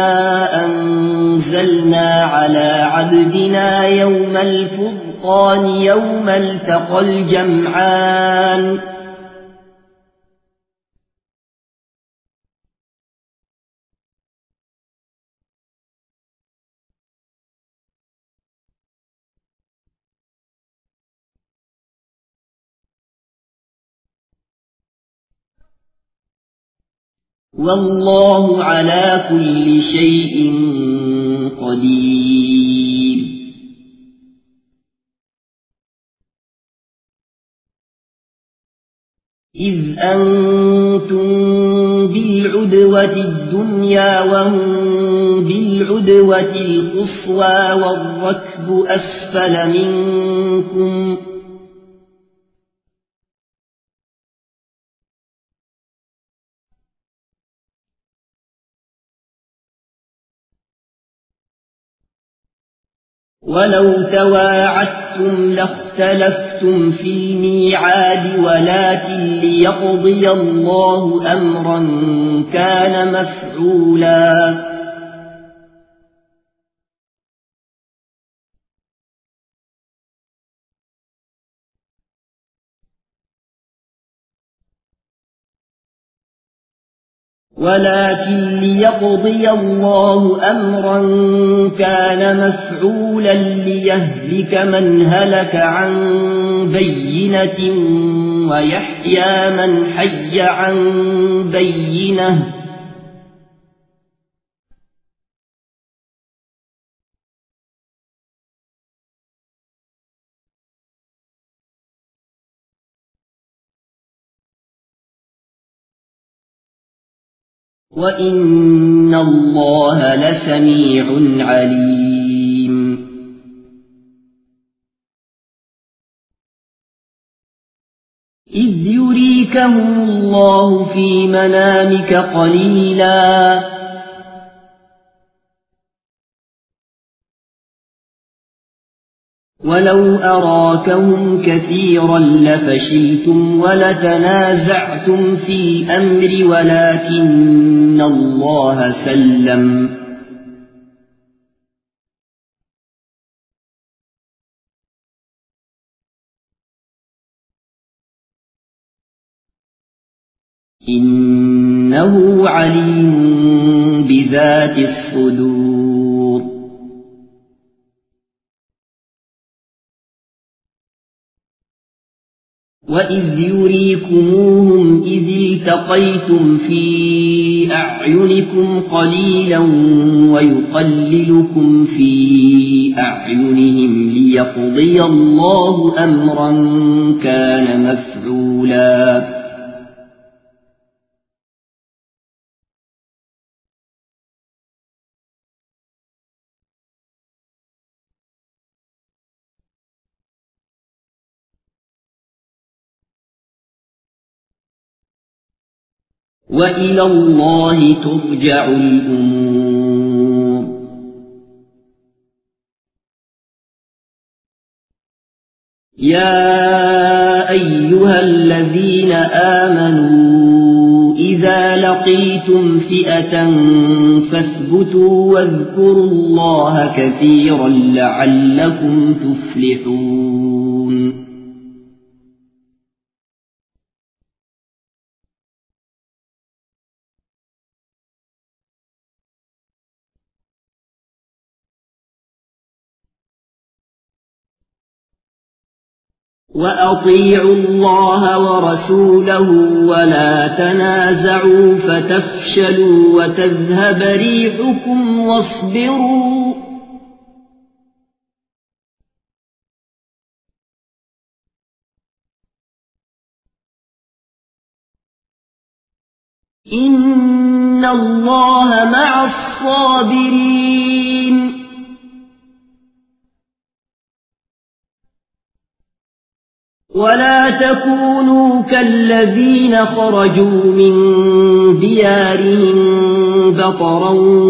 Speaker 1: أنزلنا على عبدنا يوم الفرقان يوم التقى الجمعان والله على كل شيء قدير إذ أنتم بالعدوة الدنيا وهم بالعدوة القصوى والركب أسفل منكم ولو تواعدتم لاختلفتم في الميعاد ولكن ليقضي الله أمرا كان مفعولا كان مفعولا ليهلك من هلك عن بينة ويحيى من حي عن بينة وإن الله لسميع عليم إذ يريكهم الله في منامك قليلا ولو أراكهم كثيرا لفشلتم ولتنازعتم في الأمر ولكن الله سلم إنه عليم بذات الصدور وإذ يريكموهم إذ التقيتم في أعينكم قليلا ويقللكم في أعينهم ليقضي الله أمرا كان مفعولا وإلى الله ترجع الأمور. يا أيها الذين آمنوا إذا لقيتم فئة فاثبتوا واذكروا الله كثيرا لعلكم تفلحون. وأطيعوا الله ورسوله ولا تنازعوا فتفشلوا وتذهب ريحكم واصبروا إن الله مع الصابرين. ولا تكونوا كالذين خرجوا من ديارهم بطرا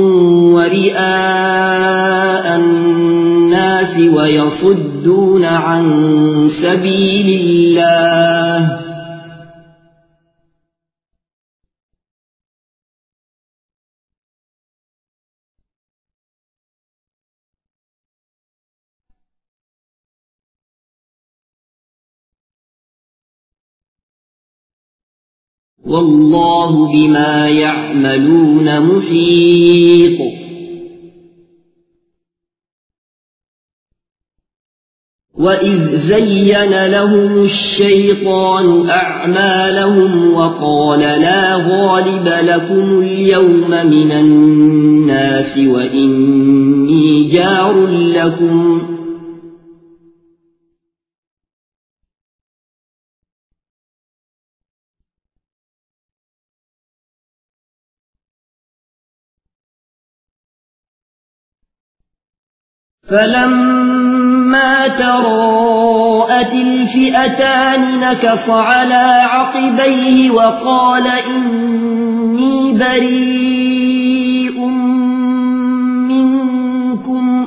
Speaker 1: ورئاء الناس ويصدون عن سبيل الله والله بما يعملون محيط. وإذ زين لهم الشيطان أعمالهم وقال لا غالب لكم اليوم من الناس وإني جار لكم فلما تراءت الفئتان نكص على عقبيه وقال إني بريء منكم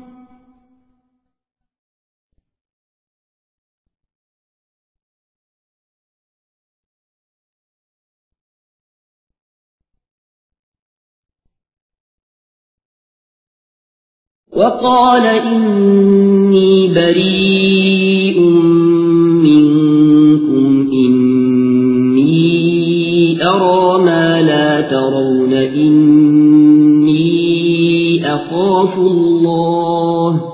Speaker 1: إني أرى ما لا ترون إني أخاف الله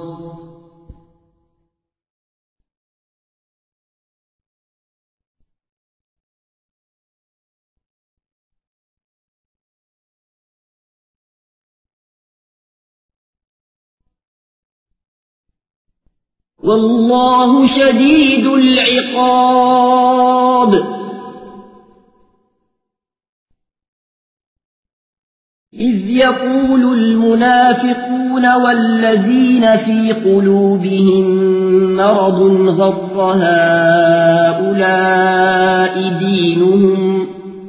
Speaker 1: والله شديد العقاب. إذ يقول المنافقون والذين في قلوبهم مرض غر هؤلاء دينهم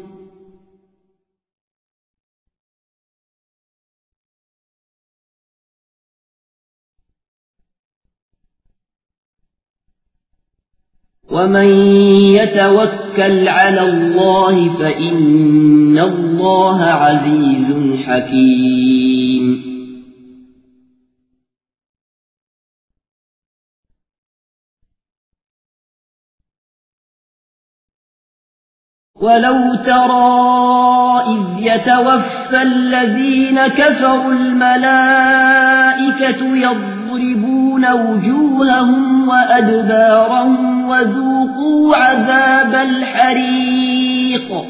Speaker 1: ومن يتوكل على الله فإن الله عزيز حكيم. ولو ترى إذ يتوفى الذين كفروا الملائكة يضربون وجوههم وأدبارهم وذوقوا عذاب الحريق.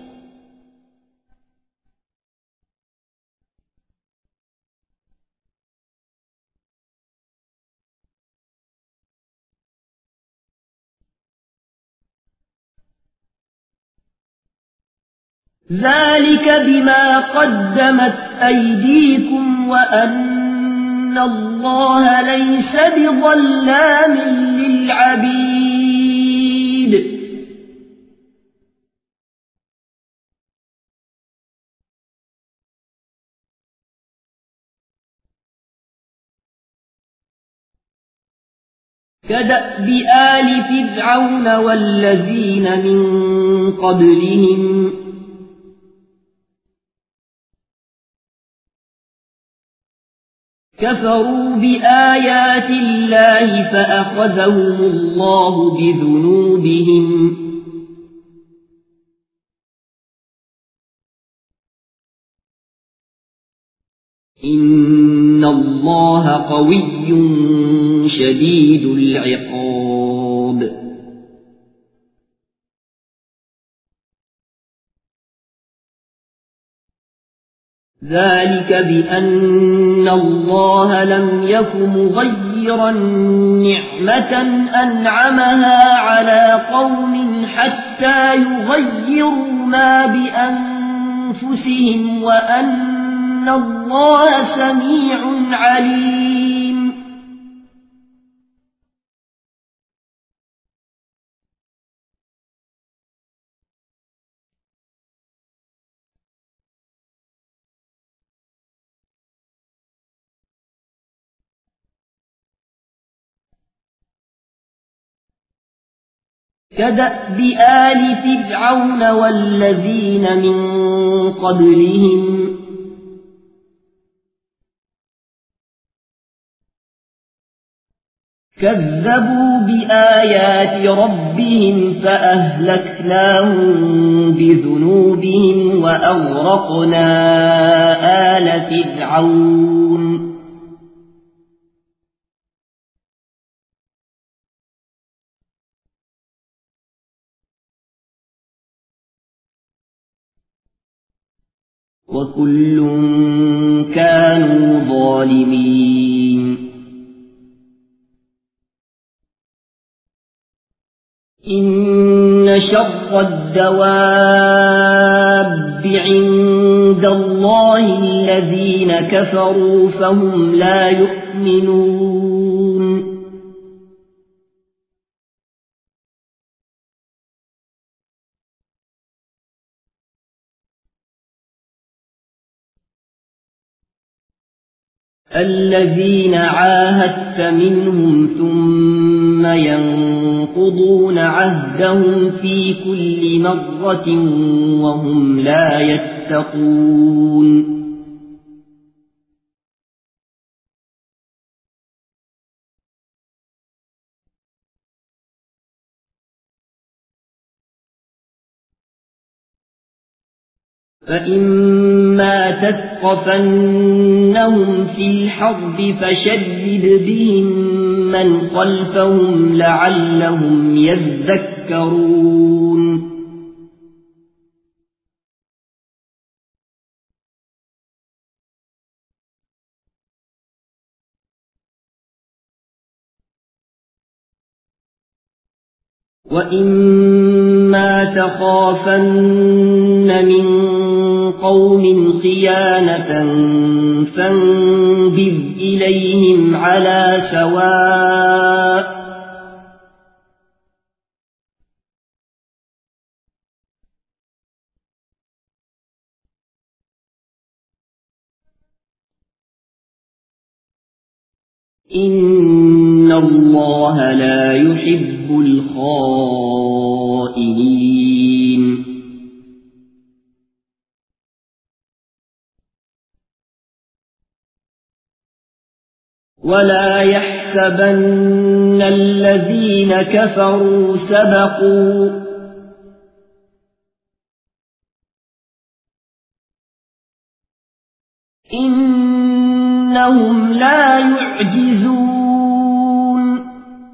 Speaker 1: ذلك بما قدمت أيديكم وأن الله ليس بظلام للعبيد. كدأب آل فرعون والذين من قبلهم كفروا بآيات الله فأخذهم الله بذنوبهم إن الله قوي شديد العقاب ذلك بأن الله لم يك مغيرا نعمة أنعمها على قوم حتى يغيروا ما بأنفسهم وأن الله سميع عليم كدأب آل فرعون والذين من قبلهم كذبوا بآيات ربهم فأهلكناهم بذنوبهم وأغرقنا آل فرعون وكل كانوا ظالمين إن شر الدواب عند الله الذين كفروا فهم لا يؤمنون الذين عاهدت منهم ثم ينقضون عهدهم في كل مرة وهم لا يتقون فإما تثقفنهم في الحرب فشدد بهم من خلفهم لعلهم يذكرون وإما تخافن من قوم خيانة فانبذ إليهم على سواء إن الله لا يحب الخائنين ولا يحسبن الذين كفروا سبقوا إنهم لا يعجزون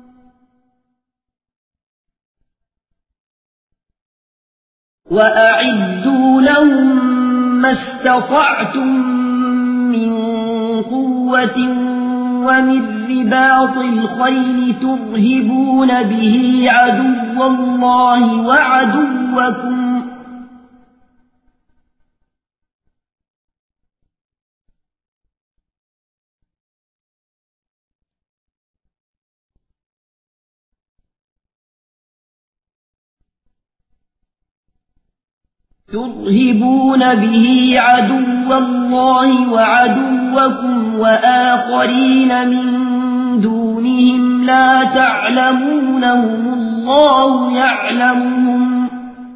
Speaker 1: وأعدوا لهم ما استطعتم من قوة ومن رباط الخيل ترهبون به عدو الله وعدوكم وآخرين من دونهم لا تعلمونهم الله يعلمهم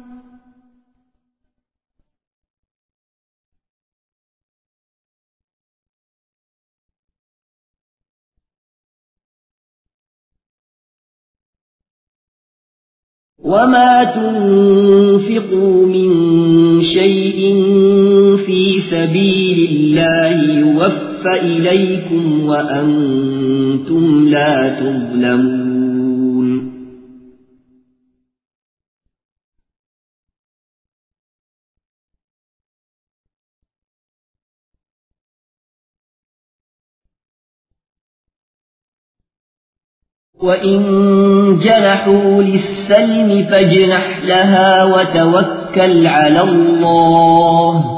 Speaker 1: وما تنفقوا من شيء في سبيل الله يوفى إليكم وأنتم لا تظلمون وإن جنحوا للسلم فاجنح لها وتوكل على الله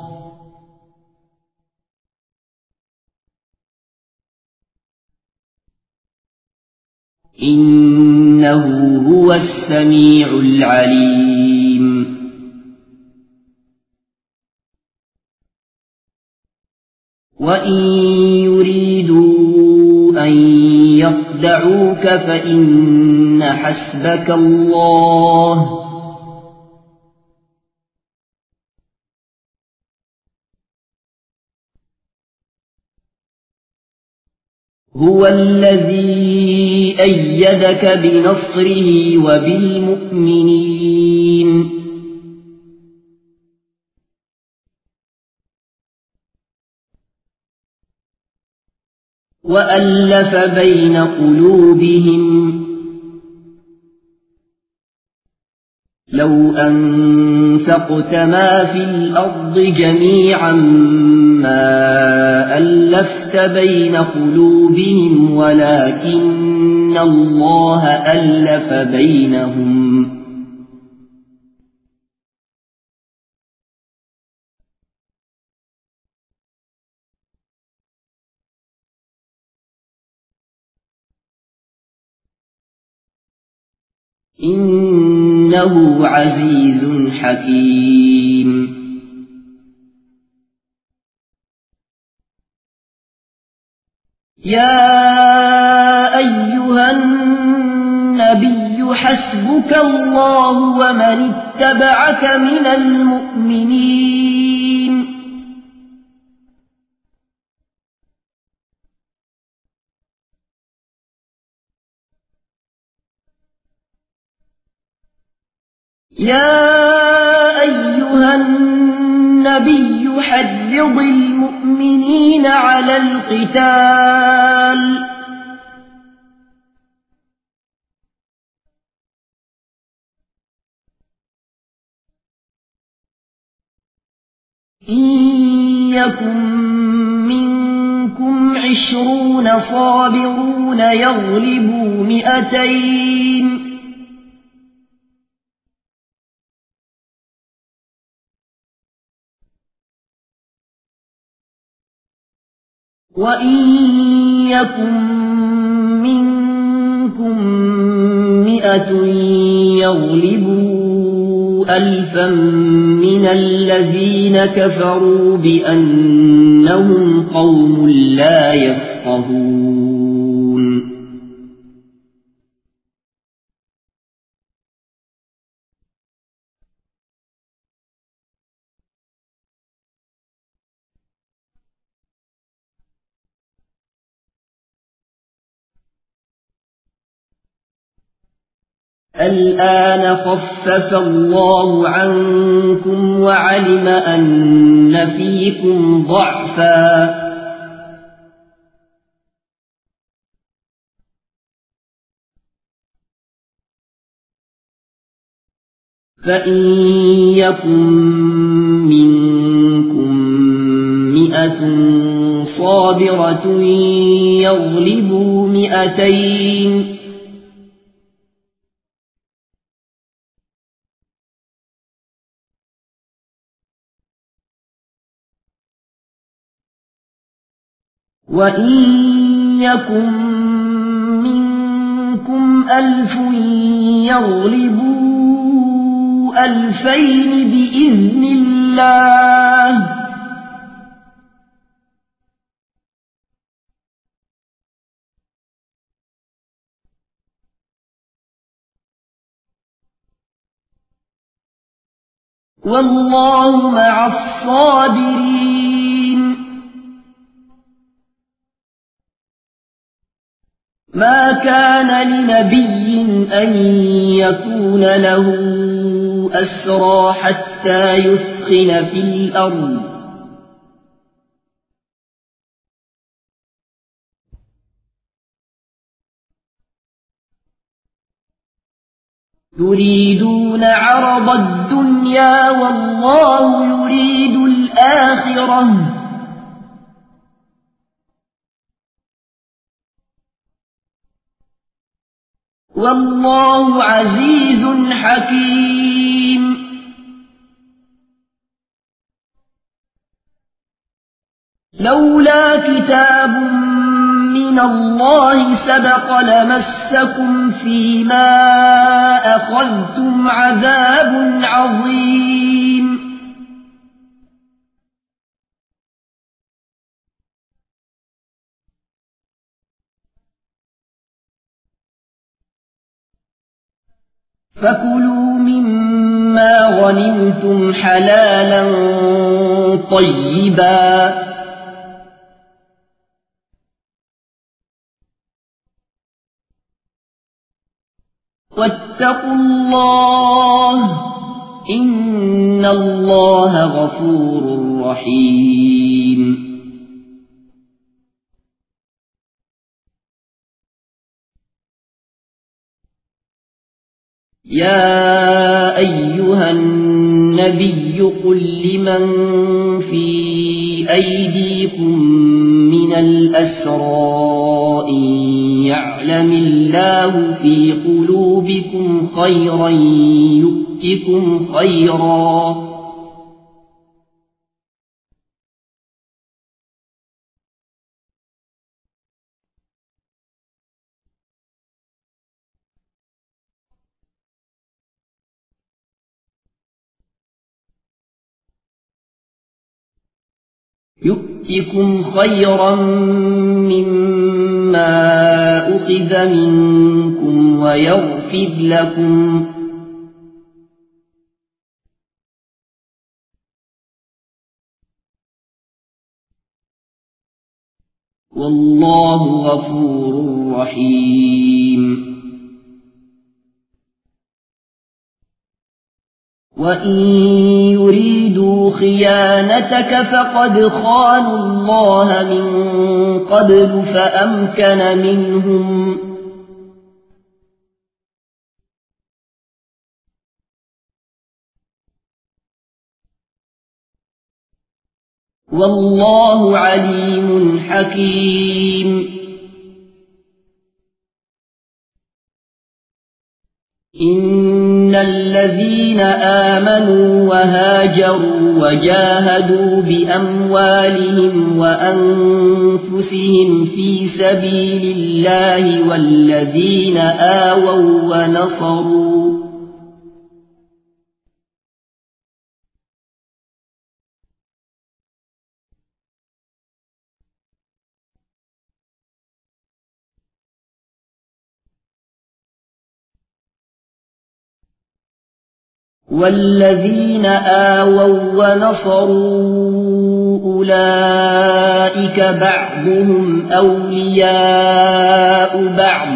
Speaker 1: إنه هو السميع العليم وإن يريدوا أن يخدعوك فإن حسبك الله هو الذي أيدك بنصره وبالمؤمنين وألف بين قلوبهم لو أنفقت ما في الأرض جميعا ما ألفت بين قلوبهم ولكن الله ألف بينهم إنه عزيز حكيم يا أيها النبي حسبك الله ومن اتبعك من المؤمنين يا أيها النبي حرض المؤمنين على القتال إن يكن منكم 20 صابرون يغلبوا 200 وإن يكن منكم 100 يغلبوا 1000 من الذين كفروا بأنهم قوم لا يفقهون الآن خفف الله عنكم وعلم أن فيكم ضعفا فإن يكن منكم 100 صابرة يغلبوا 200 وإن يكن منكم 1000 يغلبوا 2000 بإذن الله والله مع الصابرين. ما كان لنبي أن يكون له أسرى حتى يثخن في الأرض، يريدون عرض الدنيا والله يريد الآخرة، والله عزيز حكيم. لولا كتاب من الله سبق لمسكم فيما أخذتم عذاب عظيم. فكلوا مما غنمتم حلالا طيبا واتقوا الله إن الله غفور رحيم. يا أيها النبي قل لمن في أيديكم من الأسرى إن يعلم الله في قلوبكم خيرا يؤتكم خيرا مما أخذ منكم ويغفر لكم والله غفور رحيم. وإن يريدوا خيانتك فقد خانوا الله من قبل فأمكن منهم والله عليم حكيم. إن الذين آمنوا وهاجروا وجاهدوا بأموالهم وأنفسهم في سبيل الله والذين آووا ونصروا أولئك بعضهم أولياء بعض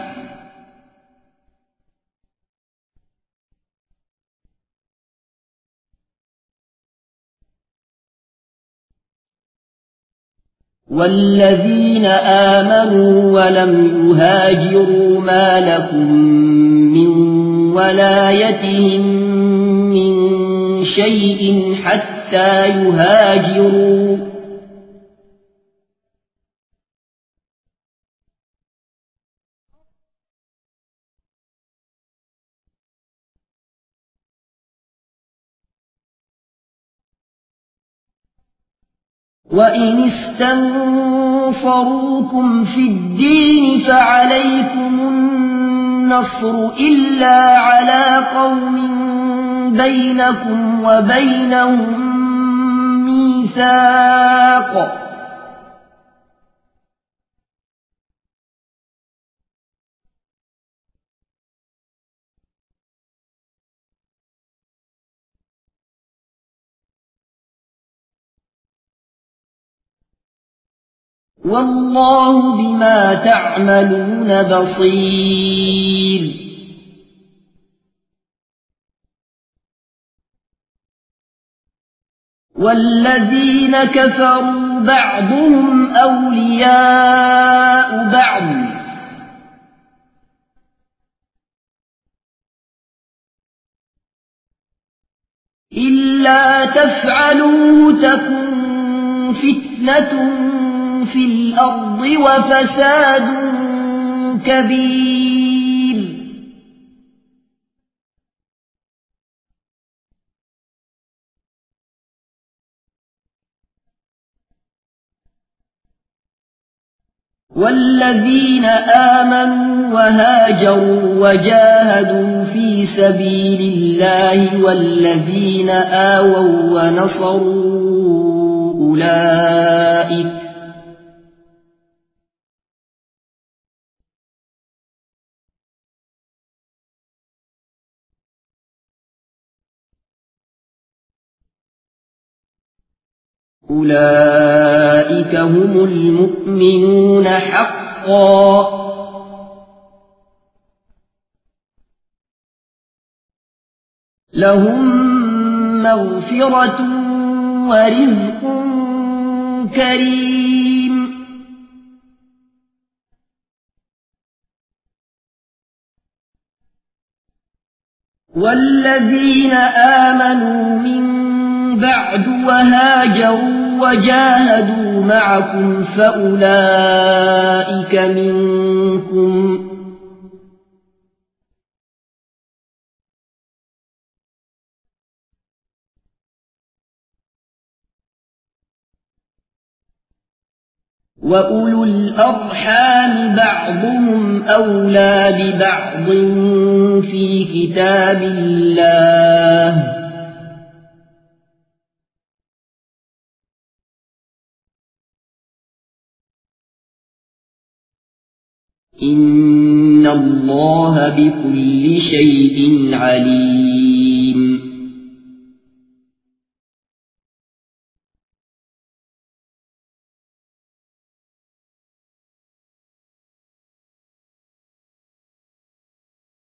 Speaker 1: والذين آمنوا ولم يهاجروا ما لكم من ولايتهم من شيء حتى يهاجروا وإن استنصروكم في الدين فعليكم النصر إلا على قوم بينكم وبينهم ميثاق والله بما تعملون بصير والذين كفروا بعضهم أولياء بعض إلا تفعلوا تكن فتنة في الأرض وفساد كبير والذين آمنوا وهاجروا وجاهدوا في سبيل الله والذين آووا ونصروا أولئك هم المؤمنون حقا لهم مغفرة ورزق كريم والذين آمنوا من بعد وهاجروا وجاهدوا معكم فأولئك منكم وأولو الأرحام بعضهم أولى ببعض في كتاب الله إن الله بكل شيء عليم